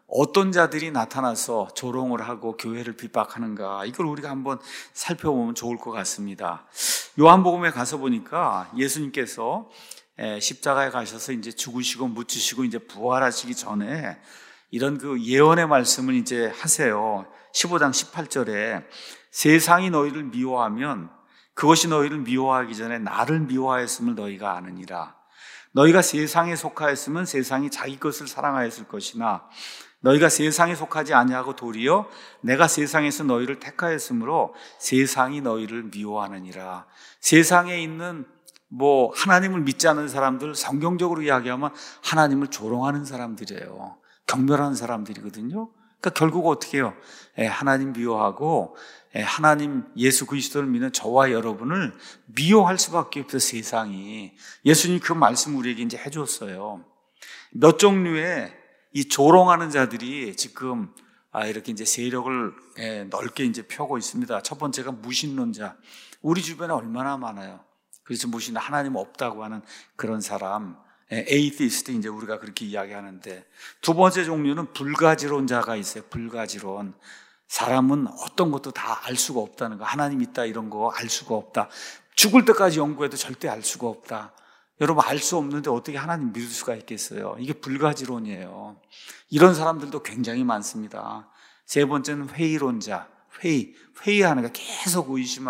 어떤 자들이 나타나서 조롱을 하고 교회를 핍박하는가, 이걸 우리가 한번 살펴보면 좋을 것 같습니다. 요한복음에 가서 보니까 예수님께서 십자가에 가셔서 이제 죽으시고 묻히시고 이제 부활하시기 전에 이런 그 예언의 말씀을 이제 하세요. 15장 18절에 세상이 너희를 미워하면 그것이 너희를 미워하기 전에 나를 미워하였음을 너희가 아느니라. 너희가 세상에 속하였으면 세상이 자기 것을 사랑하였을 것이나 너희가 세상에 속하지 아니하고 도리어 내가 세상에서 너희를 택하였으므로 세상이 너희를 미워하느니라. 세상에 있는 하나님을 믿지 않는 사람들, 성경적으로 이야기하면 하나님을 조롱하는 사람들이에요. 경멸하는 사람들이거든요. 그러니까 결국 어떻게 해요? 하나님 미워하고 하나님 예수 그리스도를 믿는 저와 여러분을 미워할 수밖에 없어요. 세상이. 예수님이 그 말씀 우리에게 이제 해줬어요. 몇 종류의 이 조롱하는 자들이 지금 이렇게 이제 세력을 넓게 이제 펴고 있습니다. 첫 번째가 무신론자. 우리 주변에 얼마나 많아요. 그래서 무신 하나님 없다고 하는 그런 사람, 에이티스트 이제 우리가 그렇게 이야기하는데, 두 번째 종류는 불가지론자가 있어요. 불가지론. 사람은 어떤 것도 다 알 수가 없다는 거, 하나님 있다 이런 거 알 수가 없다. 죽을 때까지 연구해도 절대 알 수가 없다. 여러분, 알 수 없는데 어떻게 하나님 믿을 수가 있겠어요? 이게 불가지론이에요. 이런 사람들도 굉장히 많습니다. 세 번째는 회의론자. 회의하는 거, 계속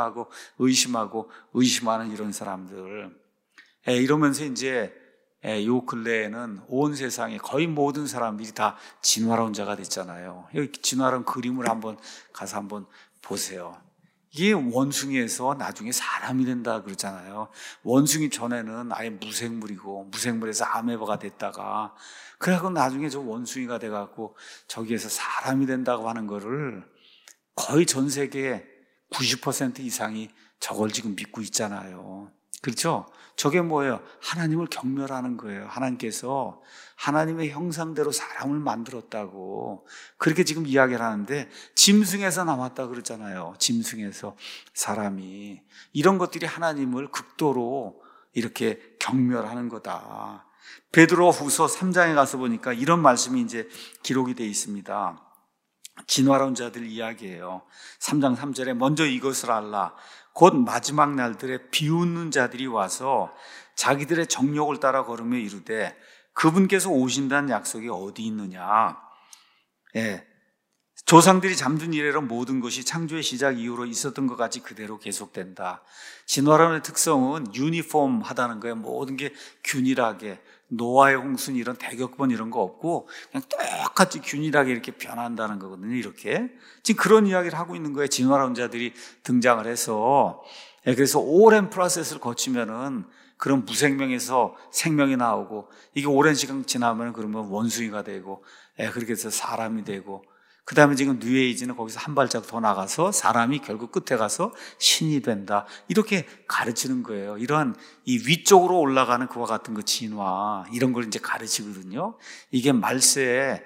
의심하는 이런 사람들. 이러면서 이제 요 근래에는 온 세상에 거의 모든 사람들이 다 진화론자가 됐잖아요. 여기 진화론 그림을 한번 가서 한번 보세요. 이게 원숭이에서 나중에 사람이 된다 그러잖아요. 원숭이 전에는 아예 무생물이고 무생물에서 아메바가 됐다가 그래갖고 나중에 저 원숭이가 돼갖고 저기에서 사람이 된다고 하는 거를 거의 전 세계 90% 이상이 저걸 지금 믿고 있잖아요. 그렇죠? 저게 뭐예요? 하나님을 경멸하는 거예요. 하나님께서 하나님의 형상대로 사람을 만들었다고 그렇게 지금 이야기를 하는데, 짐승에서 남았다 그러잖아요. 짐승에서 사람이. 이런 것들이 하나님을 극도로 이렇게 경멸하는 거다. 베드로 후서 3장에 가서 보니까 이런 말씀이 이제 기록이 되어 있습니다. 진화론자들 이야기예요. 3장 3절에 먼저 이것을 알라. 곧 마지막 날들에 비웃는 자들이 와서 자기들의 정욕을 따라 걸으며 이르되 그분께서 오신다는 약속이 어디 있느냐. 조상들이 잠든 이래로 모든 것이 창조의 시작 이후로 있었던 것 같이 그대로 계속된다. 진화론의 특성은 유니폼하다는 거예요. 모든 게 균일하게, 노아의 홍수는 이런 대격번 이런 거 없고 그냥 똑같이 균일하게 이렇게 변한다는 거거든요. 이렇게 지금 그런 이야기를 하고 있는 거예요. 진화론자들이 등장을 해서. 그래서 오랜 프로세스를 거치면은 그런 무생명에서 생명이 나오고, 이게 오랜 시간 지나면 그러면 원숭이가 되고, 그렇게 해서 사람이 되고, 그 다음에 지금 뉴에이지는 거기서 한 발짝 더 나가서 사람이 결국 끝에 가서 신이 된다. 이렇게 가르치는 거예요. 이러한 이 위쪽으로 올라가는 그와 같은 그 진화, 이런 걸 이제 가르치거든요. 이게 말세에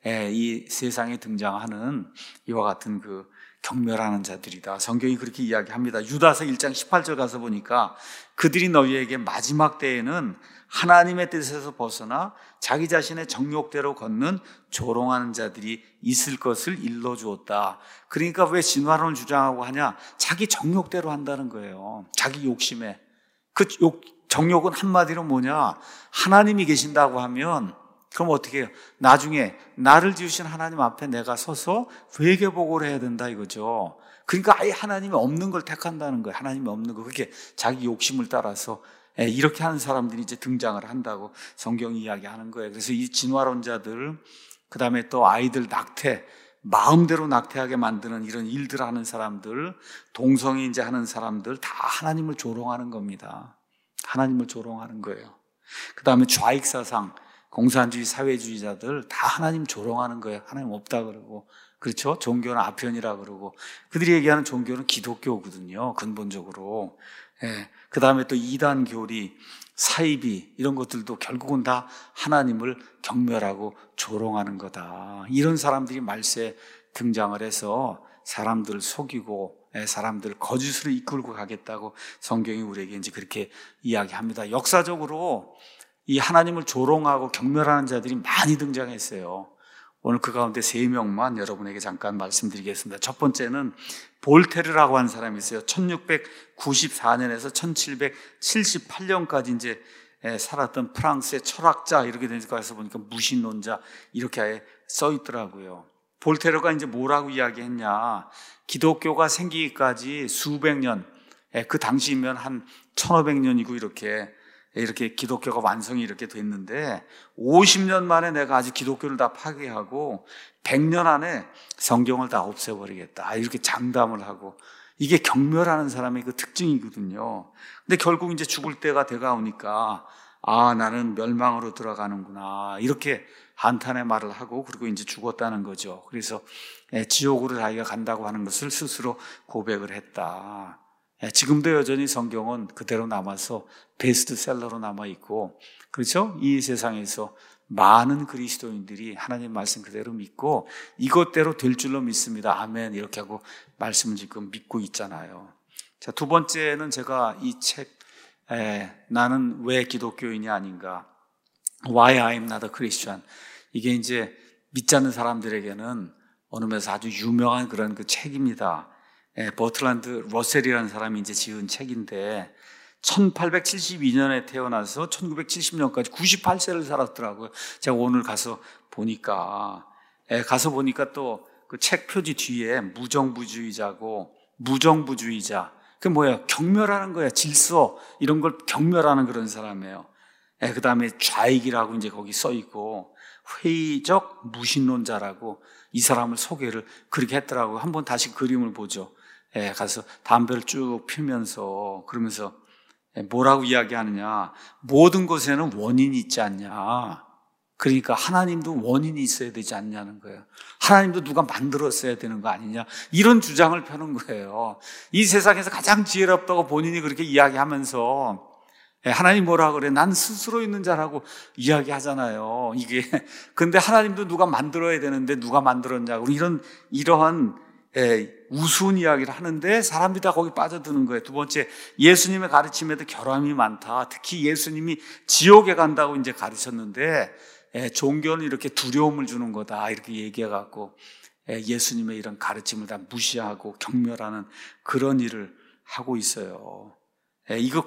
이 세상에 등장하는 이와 같은 그 경멸하는 자들이다. 성경이 그렇게 이야기합니다. 유다서 1장 18절 가서 보니까 그들이 너희에게 마지막 때에는 하나님의 뜻에서 벗어나 자기 자신의 정욕대로 걷는 조롱하는 자들이 있을 것을 일러주었다. 그러니까 왜 진화론을 주장하고 하냐? 자기 정욕대로 한다는 거예요. 자기 욕심에. 그 정욕은 한마디로 뭐냐? 하나님이 계신다고 하면 그럼 어떻게 해요? 나중에 나를 지으신 하나님 앞에 내가 서서 회개보고를 해야 된다 이거죠. 그러니까 아예 하나님이 없는 걸 택한다는 거예요. 하나님이 없는 거. 그렇게 자기 욕심을 따라서 이렇게 하는 사람들이 이제 등장을 한다고 성경이 이야기하는 거예요. 그래서 이 진화론자들, 그 다음에 또 아이들 낙태, 마음대로 낙태하게 만드는 이런 일들 하는 사람들, 동성애 이제 하는 사람들 다 하나님을 조롱하는 겁니다. 하나님을 조롱하는 거예요. 그 다음에 좌익사상, 공산주의 사회주의자들 다 하나님 조롱하는 거예요. 하나님 없다 그러고, 그렇죠? 종교는 아편이라 그러고, 그들이 얘기하는 종교는 기독교거든요. 근본적으로. 그 다음에 또 이단 교리, 사이비 이런 것들도 결국은 다 하나님을 경멸하고 조롱하는 거다. 이런 사람들이 말세에 등장을 해서 사람들 속이고 사람들 거짓으로 이끌고 가겠다고 성경이 우리에게 이제 그렇게 이야기합니다. 역사적으로 이 하나님을 조롱하고 경멸하는 자들이 많이 등장했어요. 오늘 그 가운데 3명만 여러분에게 잠깐 말씀드리겠습니다. 첫 번째는 볼테르라고 하는 사람이 있어요. 1694년에서 1778년까지 이제 살았던 프랑스의 철학자, 이렇게 되니까 해서 보니까 무신론자 이렇게 아예 써 있더라고요. 볼테르가 이제 뭐라고 이야기했냐? 기독교가 생기기까지 수백 년, 그 당시면 한 1500년이고 이렇게 기독교가 완성이 이렇게 됐는데 50년 만에 내가 아직 기독교를 다 파괴하고 100년 안에 성경을 다 없애버리겠다, 이렇게 장담을 하고, 이게 경멸하는 사람의 그 특징이거든요. 근데 결국 이제 죽을 때가 돼가오니까 나는 멸망으로 들어가는구나, 이렇게 한탄의 말을 하고, 그리고 이제 죽었다는 거죠. 그래서 지옥으로 자기가 간다고 하는 것을 스스로 고백을 했다. 지금도 여전히 성경은 그대로 남아서 베스트셀러로 남아있고, 그렇죠? 이 세상에서 많은 그리스도인들이 하나님 말씀 그대로 믿고 이것대로 될 줄로 믿습니다, 아멘, 이렇게 하고 말씀을 지금 믿고 있잖아요. 자, 두 번째는 제가 이 책, 나는 왜 기독교인이 아닌가, Why I'm not a Christian, 이게 이제 믿지 않는 사람들에게는 어느 면에서 아주 유명한 그런 그 책입니다. 버트란드 러셀이라는 사람이 이제 지은 책인데 1872년에 태어나서 1970년까지 98세를 살았더라고요. 제가 오늘 가서 보니까 또 그 책 표지 뒤에 무정부주의자고, 무정부주의자, 그게 뭐예요? 경멸하는 거야. 질서 이런 걸 경멸하는 그런 사람이에요. 그 다음에 좌익이라고 이제 거기 써 있고, 회의적 무신론자라고 이 사람을 소개를 그렇게 했더라고요. 한번 다시 그림을 보죠. 가서 담배를 쭉 피면서, 그러면서 뭐라고 이야기하느냐, 모든 것에는 원인이 있지 않냐. 그러니까 하나님도 원인이 있어야 되지 않냐는 거예요. 하나님도 누가 만들었어야 되는 거 아니냐, 이런 주장을 펴는 거예요. 이 세상에서 가장 지혜롭다고 본인이 그렇게 이야기하면서 하나님 뭐라 그래? 난 스스로 있는 자라고 이야기하잖아요. 이게 근데 하나님도 누가 만들어야 되는데 누가 만들었냐고, 이러한 우스운 이야기를 하는데 사람들이 다 거기 빠져드는 거예요. 두 번째, 예수님의 가르침에도 결함이 많다. 특히 예수님이 지옥에 간다고 이제 가르쳤는데 종교는 이렇게 두려움을 주는 거다, 이렇게 얘기해갖고 예수님의 이런 가르침을 다 무시하고 경멸하는 그런 일을 하고 있어요. 이거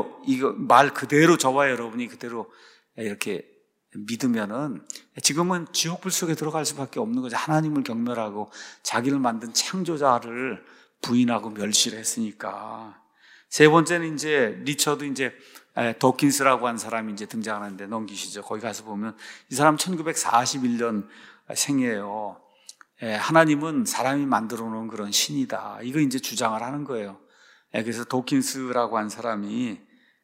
말 그대로 저와 여러분이 그대로 이렇게 믿으면은 지금은 지옥불 속에 들어갈 수밖에 없는 거죠. 하나님을 경멸하고 자기를 만든 창조자를 부인하고 멸시를 했으니까. 세 번째는 이제 리처드 도킨스라고 한 사람이 이제 등장하는데, 넘기시죠. 거기 가서 보면 이 사람 1941년 생이에요. 하나님은 사람이 만들어 놓은 그런 신이다, 이거 이제 주장을 하는 거예요. 그래서 도킨스라고 한 사람이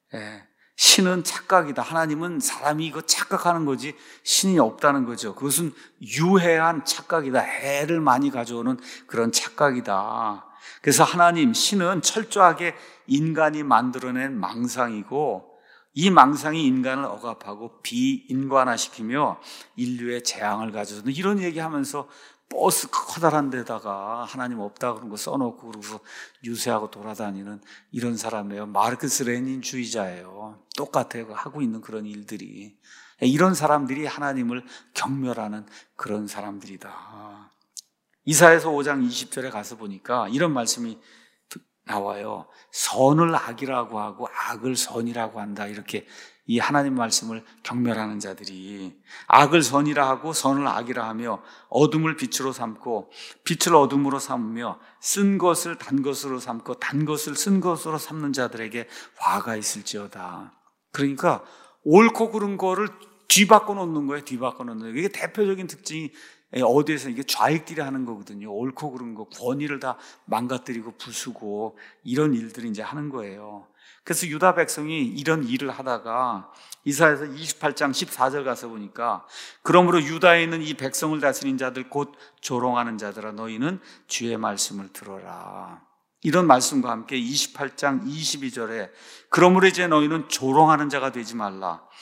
신은 착각이다, 하나님은 사람이 이거 착각하는 거지 신이 없다는 거죠. 그것은 유해한 착각이다, 해를 많이 가져오는 그런 착각이다. 그래서 신은 철저하게 인간이 만들어낸 망상이고, 이 망상이 인간을 억압하고 비인간화시키며 인류의 재앙을 가져오는, 이런 얘기하면서 버스 커다란 데다가 하나님 없다 그런 거 써놓고 그러고서 유세하고 돌아다니는 이런 사람이에요. 마르크스 레닌주의자예요. 똑같아요. 하고 있는 그런 일들이. 이런 사람들이 하나님을 경멸하는 그런 사람들이다. 이사야서 5장 20절에 가서 보니까 이런 말씀이 나와요. 선을 악이라고 하고 악을 선이라고 한다, 이렇게 이 하나님 말씀을 경멸하는 자들이 악을 선이라 하고 선을 악이라 하며 어둠을 빛으로 삼고 빛을 어둠으로 삼으며 쓴 것을 단 것으로 삼고 단 것을 쓴 것으로 삼는 자들에게 화가 있을지어다. 그러니까 옳고 그른 거를 뒤바꿔 놓는 거예요. 뒤바꿔 놓는 거예요. 이게 대표적인 특징이 어디에서 이게 좌익들이 하는 거거든요. 옳고 그른 거, 권위를 다 망가뜨리고 부수고 이런 일들을 이제 하는 거예요. 그래서 유다 백성이 이런 일을 하다가 이사야서 28장 14절 가서 보니까, 그러므로 유다에 있는 이 백성을 다스린 자들 곧 조롱하는 자들아, 너희는 주의 말씀을 들어라. 이런 말씀과 함께 28장 22절에 그러므로 이제 너희는 조롱하는 자가 되지 말라.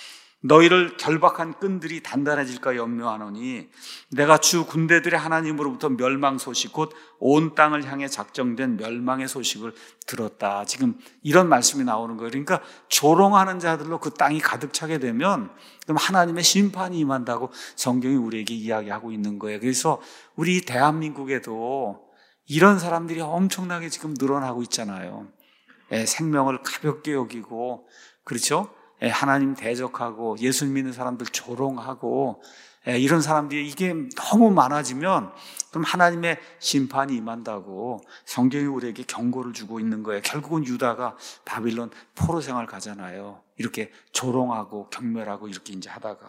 너희를 결박한 끈들이 단단해질까 염려하노니 내가 주 군대들의 하나님으로부터 멸망 소식 곧 온 땅을 향해 작정된 멸망의 소식을 들었다. 지금 이런 말씀이 나오는 거예요. 그러니까 조롱하는 자들로 그 땅이 가득 차게 되면 그럼 하나님의 심판이 임한다고 성경이 우리에게 이야기하고 있는 거예요. 그래서 우리 대한민국에도 이런 사람들이 엄청나게 지금 늘어나고 있잖아요. 생명을 가볍게 여기고, 그렇죠? 하나님 대적하고 예수 믿는 사람들 조롱하고 이런 사람들이 이게 너무 많아지면 그럼 하나님의 심판이 임한다고 성경이 우리에게 경고를 주고 있는 거예요. 결국은 유다가 바빌론 포로 생활 가잖아요. 이렇게 조롱하고 경멸하고 이렇게 이제 하다가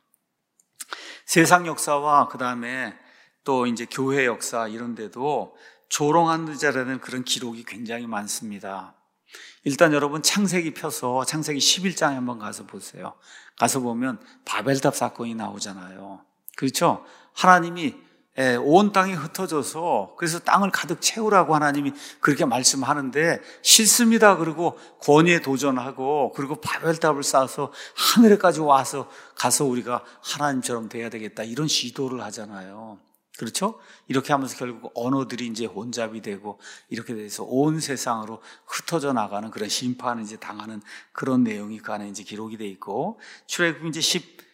세상 역사와 그 다음에 또 이제 교회 역사 이런 데도 조롱하는 자라는 그런 기록이 굉장히 많습니다. 일단 여러분 창세기 펴서 창세기 11장에 한번 가서 보세요. 가서 보면 바벨탑 사건이 나오잖아요. 그렇죠? 하나님이 온 땅이 흩어져서 그래서 땅을 가득 채우라고 하나님이 그렇게 말씀하는데 싫습니다. 그리고 권위에 도전하고 그리고 바벨탑을 쌓아서 하늘에까지 와서 가서 우리가 하나님처럼 돼야 되겠다 이런 시도를 하잖아요. 그렇죠? 이렇게 하면서 결국 언어들이 이제 혼잡이 되고 이렇게 돼서 온 세상으로 흩어져 나가는 그런 심판을 이제 당하는 그런 내용이 그 안에 이제 기록이 돼 있고 출애굽 이제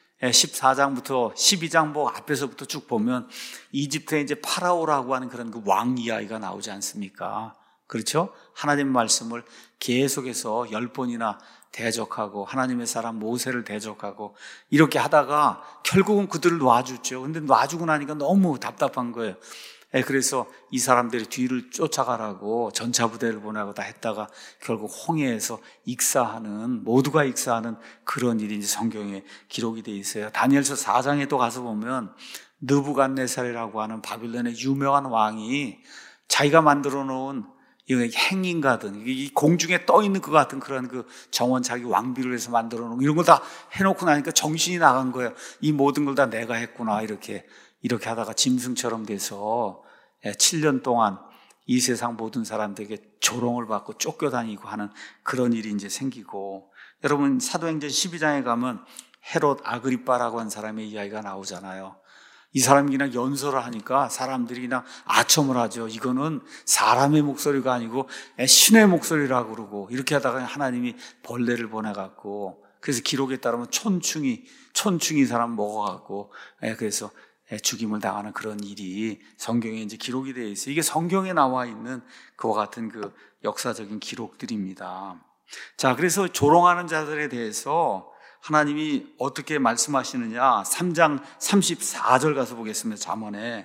14장부터 12장 뭐 앞에서부터 쭉 보면 이집트에 이제 파라오라고 하는 그런 그 왕 이야기가 나오지 않습니까? 그렇죠? 하나님 말씀을 계속해서 10번이나 대적하고 하나님의 사람 모세를 대적하고 이렇게 하다가 결국은 그들을 놔주죠. 근데 놔주고 나니까 너무 답답한 거예요. 그래서 이 사람들이 뒤를 쫓아가라고 전차부대를 보내고 다 했다가 결국 홍해에서 익사하는, 모두가 익사하는 그런 일이 이제 성경에 기록이 돼 있어요. 다니엘서 4장에 또 가서 보면 느부갓네살이라고 하는 바빌론의 유명한 왕이 자기가 만들어 놓은 행인가든 이 공중에 떠 있는 것 같은 그런 그 정원 자기 왕비를 해서 만들어 놓은 이런 걸 다 해놓고 나니까 정신이 나간 거예요. 이 모든 걸 다 내가 했구나 이렇게 하다가 짐승처럼 돼서 7년 동안 이 세상 모든 사람들에게 조롱을 받고 쫓겨다니고 하는 그런 일이 이제 생기고 여러분 사도행전 12장에 가면 헤롯 아그리빠라고 하는 사람의 이야기가 나오잖아요. 이 사람이 그냥 연설을 하니까 사람들이 그냥 아첨을 하죠. 이거는 사람의 목소리가 아니고 신의 목소리라고 그러고 이렇게 하다가 하나님이 벌레를 보내갖고 그래서 기록에 따르면 촌충이 사람 먹어갖고 그래서 죽임을 당하는 그런 일이 성경에 이제 기록이 되어 있어요. 이게 성경에 나와 있는 그와 같은 그 역사적인 기록들입니다. 자, 그래서 조롱하는 자들에 대해서 하나님이 어떻게 말씀하시느냐 3장 34절 가서 보겠습니다. 잠언에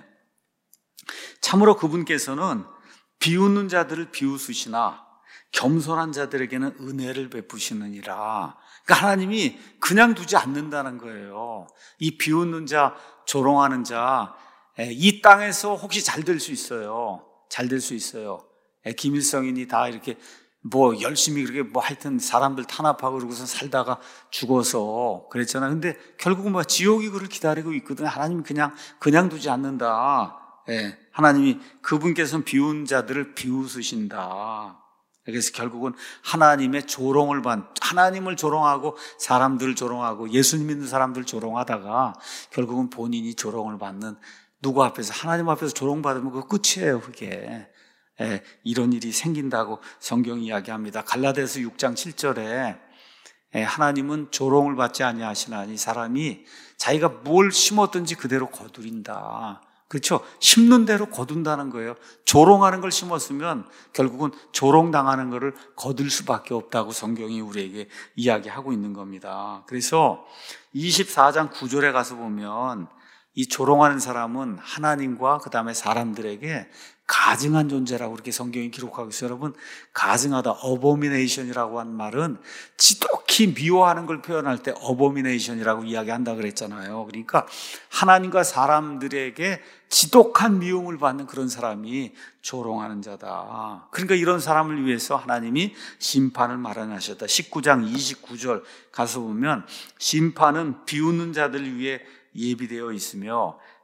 참으로 그분께서는 비웃는 자들을 비웃으시나 겸손한 자들에게는 은혜를 베푸시느니라. 그러니까 하나님이 그냥 두지 않는다는 거예요. 이 비웃는 자, 조롱하는 자, 이 땅에서 혹시 잘 될 수 있어요. 잘 될 수 있어요. 김일성인이 다 이렇게 뭐 열심히 그렇게 뭐 하여튼 사람들 탄압하고 그러고서 살다가 죽어서 그랬잖아요. 근데 결국은 뭐 지옥이 그를 기다리고 있거든요. 하나님이 그냥 두지 않는다. 하나님이 그분께서는 비운 자들을 비웃으신다. 그래서 결국은 하나님의 조롱을 하나님을 조롱하고 사람들을 조롱하고 예수 믿는 사람들 조롱하다가 결국은 본인이 조롱을 받는 누구 앞에서 하나님 앞에서 조롱받으면 그거 끝이에요. 그게. 이런 일이 생긴다고 성경이 이야기합니다. 갈라디아서 6장 7절에 하나님은 조롱을 받지 아니하시나니 사람이 자기가 뭘 심었든지 그대로 거두린다. 그렇죠? 심는 대로 거둔다는 거예요. 조롱하는 걸 심었으면 결국은 조롱당하는 것을 거둘 수밖에 없다고 성경이 우리에게 이야기하고 있는 겁니다. 그래서 24장 9절에 가서 보면 이 조롱하는 사람은 하나님과 그 다음에 사람들에게 가증한 존재라고 그렇게 성경이 기록하고 있어요. 여러분, 가증하다, abomination이라고 한 말은 지독히 미워하는 걸 표현할 때 abomination이라고 이야기한다 그랬잖아요. 그러니까 하나님과 사람들에게 지독한 미움을 받는 그런 사람이 조롱하는 자다. 그러니까 이런 사람을 위해서 하나님이 심판을 마련하셨다. 19장 29절 가서 보면 심판은 비웃는 자들 위해 예비되어 있으며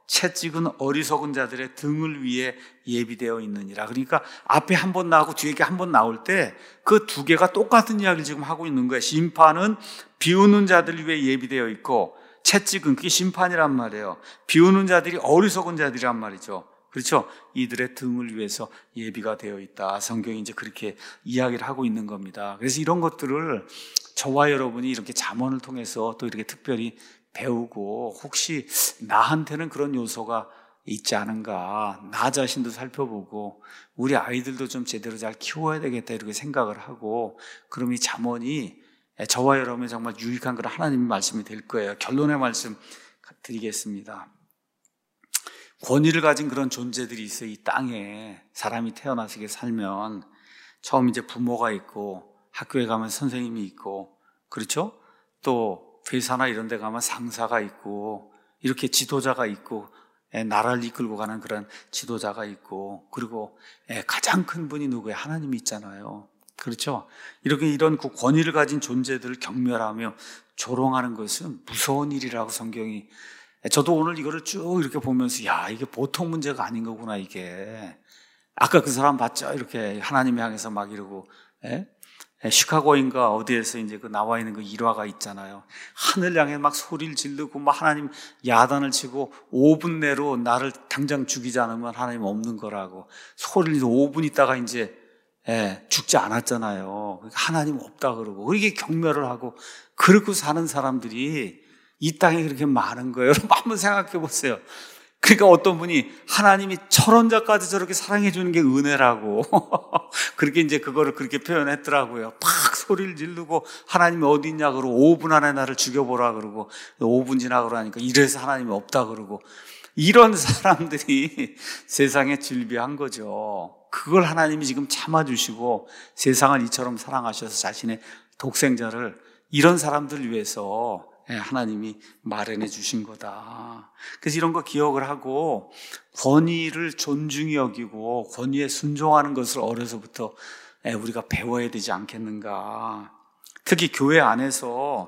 채찍은 어리석은 자들의 등을 위해 예비되어 있느니라. 그러니까 앞에 한 번 나오고 뒤에 한 번 나올 때 그 두 개가 똑같은 이야기를 지금 하고 있는 거예요. 심판은 비웃는 자들을 위해 예비되어 있고 채찍은 그게 심판이란 말이에요. 비웃는 자들이 어리석은 자들이란 말이죠. 그렇죠? 이들의 등을 위해서 예비가 되어 있다. 성경이 이제 그렇게 이야기를 하고 있는 겁니다. 그래서 이런 것들을 저와 여러분이 이렇게 잠언을 통해서 또 이렇게 특별히 배우고 혹시 나한테는 그런 요소가 있지 않은가, 나 자신도 살펴보고 우리 아이들도 좀 제대로 잘 키워야 되겠다 이렇게 생각을 하고, 그럼 이 잠언이 저와 여러분이 정말 유익한 그런 하나님의 말씀이 될 거예요. 결론의 말씀 드리겠습니다. 권위를 가진 그런 존재들이 있어요. 이 땅에 사람이 태어나서 살면 처음 이제 부모가 있고, 학교에 가면 선생님이 있고, 그렇죠? 또 회사나 이런 데 가면 상사가 있고, 이렇게 지도자가 있고, 나라를 이끌고 가는 그런 지도자가 있고, 그리고 가장 큰 분이 누구예요? 하나님이 있잖아요. 그렇죠? 이렇게 이런 그 권위를 가진 존재들을 경멸하며 조롱하는 것은 무서운 일이라고 성경이, 저도 오늘 이거를 쭉 이렇게 보면서 야, 이게 보통 문제가 아닌 거구나. 이게 아까 그 사람 봤죠? 이렇게 하나님 향해서 막 이러고, 시카고인가 어디에서 이제 그 나와 있는 그 일화가 있잖아요. 하늘 향해 막 소리를 지르고 막 하나님 야단을 치고 5분 내로 나를 당장 죽이지 않으면 하나님 없는 거라고 소리를 5분 있다가 이제 죽지 않았잖아요. 그러니까 하나님 없다 그러고 이게 경멸을 하고 그러고 사는 사람들이 이 땅에 그렇게 많은 거예요. 여러분 한번 생각해 보세요. 그러니까 어떤 분이 하나님이 철원자까지 저렇게 사랑해 주는 게 은혜라고 그렇게 이제 그거를 그렇게 표현했더라고요. 팍 소리를 지르고 하나님이 어디 있냐 그러고 5분 안에 나를 죽여보라 그러고 5분 지나고 하니까 이래서 하나님이 없다 그러고, 이런 사람들이 세상에 질비한 거죠. 그걸 하나님이 지금 참아주시고 세상을 이처럼 사랑하셔서 자신의 독생자를 이런 사람들을 위해서 하나님이 마련해 주신 거다. 그래서 이런 거 기억을 하고 권위를 존중히 여기고 권위에 순종하는 것을 어려서부터 우리가 배워야 되지 않겠는가. 특히 교회 안에서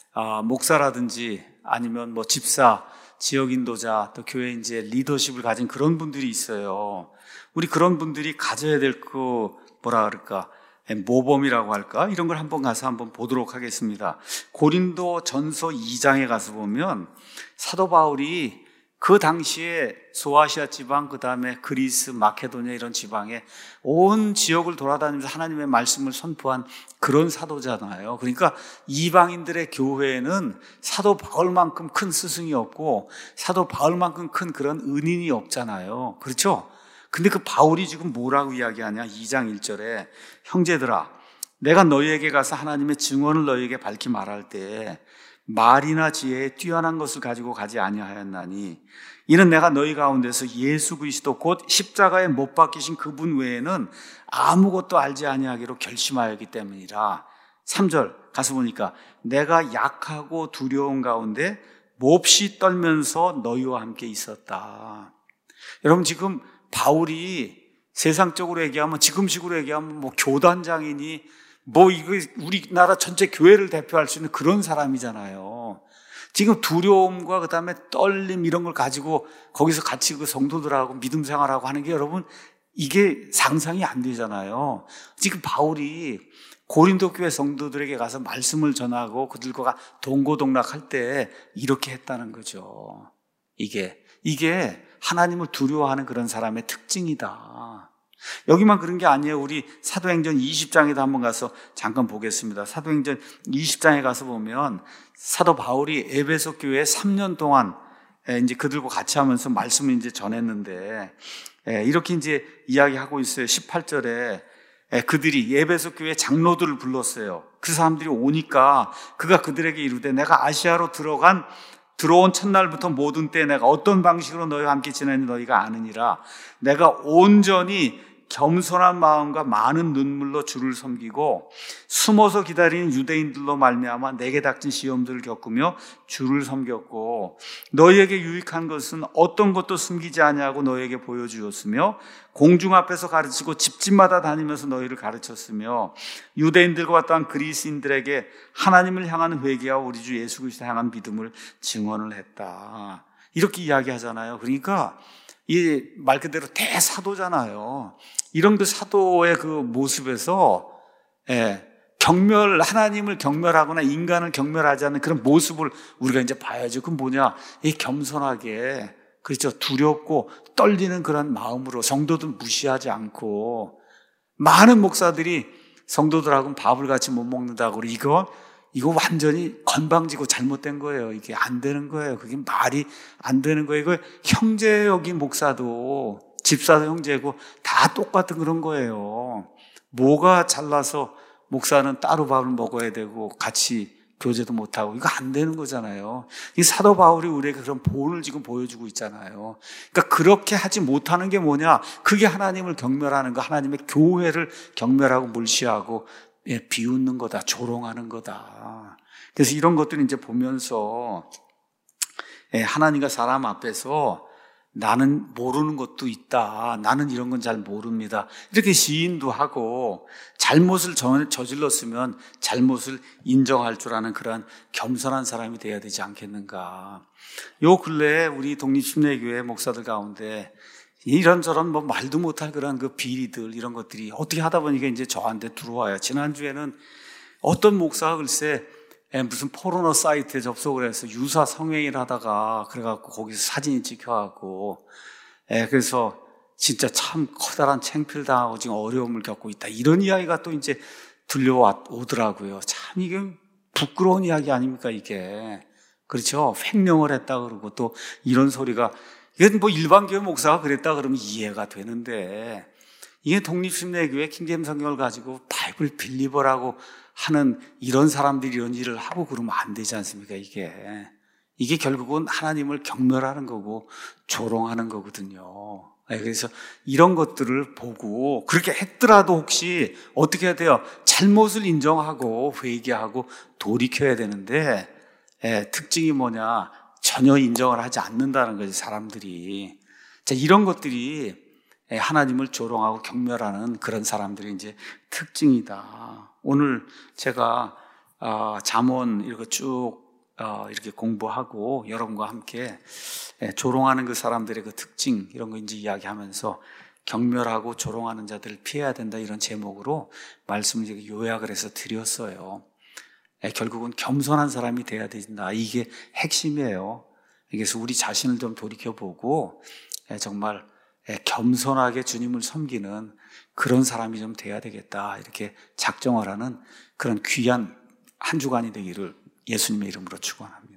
목사라든지 아니면 뭐 집사, 지역 인도자, 또 교회 이제 리더십을 가진 그런 분들이 있어요. 우리 그런 분들이 가져야 될 그 뭐라 그럴까, 모범이라고 할까? 이런 걸 한번 가서 한번 보도록 하겠습니다. 고린도 전서 2장에 가서 보면 사도 바울이 그 당시에 소아시아 지방, 그 다음에 그리스, 마케도니아 이런 지방에 온 지역을 돌아다니면서 하나님의 말씀을 선포한 그런 사도잖아요. 그러니까 이방인들의 교회에는 사도 바울만큼 큰 스승이 없고 사도 바울만큼 큰 그런 은인이 없잖아요. 그렇죠? 근데 그 바울이 지금 뭐라고 이야기하냐? 2장 1절에 형제들아, 내가 너희에게 가서 하나님의 증언을 너희에게 밝히 말할 때 말이나 지혜에 뛰어난 것을 가지고 가지 아니하였나니 이는 내가 너희 가운데서 예수 그리스도 곧 십자가에 못 박히신 그분 외에는 아무것도 알지 아니하기로 결심하였기 때문이라. 3절 가서 보니까 내가 약하고 두려운 가운데 몹시 떨면서 너희와 함께 있었다. 여러분 지금 바울이 세상적으로 얘기하면, 지금식으로 얘기하면 뭐 교단장이니 뭐 이거 우리나라 전체 교회를 대표할 수 있는 그런 사람이잖아요. 지금 두려움과 그다음에 떨림 이런 걸 가지고 거기서 같이 그 성도들하고 믿음 생활하고 하는 게 여러분 이게 상상이 안 되잖아요. 지금 바울이 고린도 교회 성도들에게 가서 말씀을 전하고 그들과 동고동락할 때 이렇게 했다는 거죠. 이게 하나님을 두려워하는 그런 사람의 특징이다. 여기만 그런 게 아니에요. 우리 사도행전 20장에도 한번 가서 잠깐 보겠습니다. 사도행전 20장에 가서 보면 사도 바울이 에베소 교회에 3년 동안 이제 그들과 같이 하면서 말씀을 이제 전했는데 이렇게 이제 이야기하고 있어요. 18절에 그들이 에베소 교회 장로들을 불렀어요. 그 사람들이 오니까 그가 그들에게 이르되 내가 아시아로 들어온 첫날부터 모든 때 내가 어떤 방식으로 너희와 함께 지내는지 너희가 아느니라. 내가 온전히 겸손한 마음과 많은 눈물로 주를 섬기고 숨어서 기다리는 유대인들로 말미암아 내게 닥친 시험들을 겪으며 주를 섬겼고 너희에게 유익한 것은 어떤 것도 숨기지 아니하고 너희에게 보여주었으며 공중 앞에서 가르치고 집집마다 다니면서 너희를 가르쳤으며 유대인들과 또한 그리스인들에게 하나님을 향한 회개와 우리 주 예수 그리스도 향한 믿음을 증언을 했다. 이렇게 이야기하잖아요. 그러니까 이 말 그대로 대사도잖아요. 이런 그 사도의 그 모습에서 하나님을 경멸하거나 인간을 경멸하지 않는 그런 모습을 우리가 이제 봐야죠. 그건 뭐냐? 이 겸손하게, 그렇죠. 두렵고 떨리는 그런 마음으로 성도들 무시하지 않고, 많은 목사들이 성도들하고는 밥을 같이 못 먹는다고, 이거 완전히 건방지고 잘못된 거예요. 이게 안 되는 거예요. 그게 말이 안 되는 거예요. 이거 형제역인 목사도, 집사도 형제고 다 똑같은 그런 거예요. 뭐가 잘나서 목사는 따로 밥을 먹어야 되고 같이 교제도 못하고, 이거 안 되는 거잖아요. 이 사도 바울이 우리에게 그런 본을 지금 보여주고 있잖아요. 그러니까 그렇게 하지 못하는 게 뭐냐? 그게 하나님을 경멸하는 거, 하나님의 교회를 경멸하고 물시하고 비웃는 거다, 조롱하는 거다. 그래서 이런 것들을 이제 보면서 하나님과 사람 앞에서 나는 모르는 것도 있다. 나는 이런 건 잘 모릅니다. 이렇게 시인도 하고, 잘못을 저질렀으면 잘못을 인정할 줄 아는 그러한 겸손한 사람이 되어야 되지 않겠는가. 요 근래에 우리 독립심리교회 목사들 가운데 이런저런 말도 못할 그런 그 비리들, 이런 것들이 어떻게 하다 보니까 이제 저한테 들어와요. 지난주에는 어떤 목사가 글쎄 무슨 포르노 사이트에 접속을 해서 유사 성행위를 하다가, 그래갖고 거기서 사진이 찍혀갖고, 그래서 진짜 참 커다란 창피를 당하고 지금 어려움을 겪고 있다, 이런 이야기가 또 이제 들려오더라고요. 참 이게 부끄러운 이야기 아닙니까, 이게. 그렇죠. 횡령을 했다 그러고 또 이런 소리가, 이건 일반 교회 목사가 그랬다 그러면 이해가 되는데, 이게 독립심리교회 킹제임 성경을 가지고 바이블 빌리버라고 하는 이런 사람들이 이런 일을 하고 그러면 안 되지 않습니까? 이게 결국은 하나님을 경멸하는 거고 조롱하는 거거든요. 그래서 이런 것들을 보고, 그렇게 했더라도 혹시 어떻게 해야 돼요? 잘못을 인정하고 회개하고 돌이켜야 되는데, 특징이 뭐냐? 전혀 인정을 하지 않는다는 거지, 사람들이. 자, 이런 것들이 하나님을 조롱하고 경멸하는 그런 사람들이 이제 특징이다. 오늘 제가 잠언 이렇게 쭉 이렇게 공부하고 여러분과 함께 조롱하는 그 사람들의 그 특징, 이런 거 이제 이야기하면서 경멸하고 조롱하는 자들을 피해야 된다, 이런 제목으로 말씀을 이제 요약을 해서 드렸어요. 결국은 겸손한 사람이 돼야 된다. 이게 핵심이에요. 그래서 우리 자신을 좀 돌이켜보고 정말 겸손하게 주님을 섬기는 그런 사람이 좀 돼야 되겠다, 이렇게 작정을 하는 그런 귀한 한 주간이 되기를 예수님의 이름으로 축원합니다.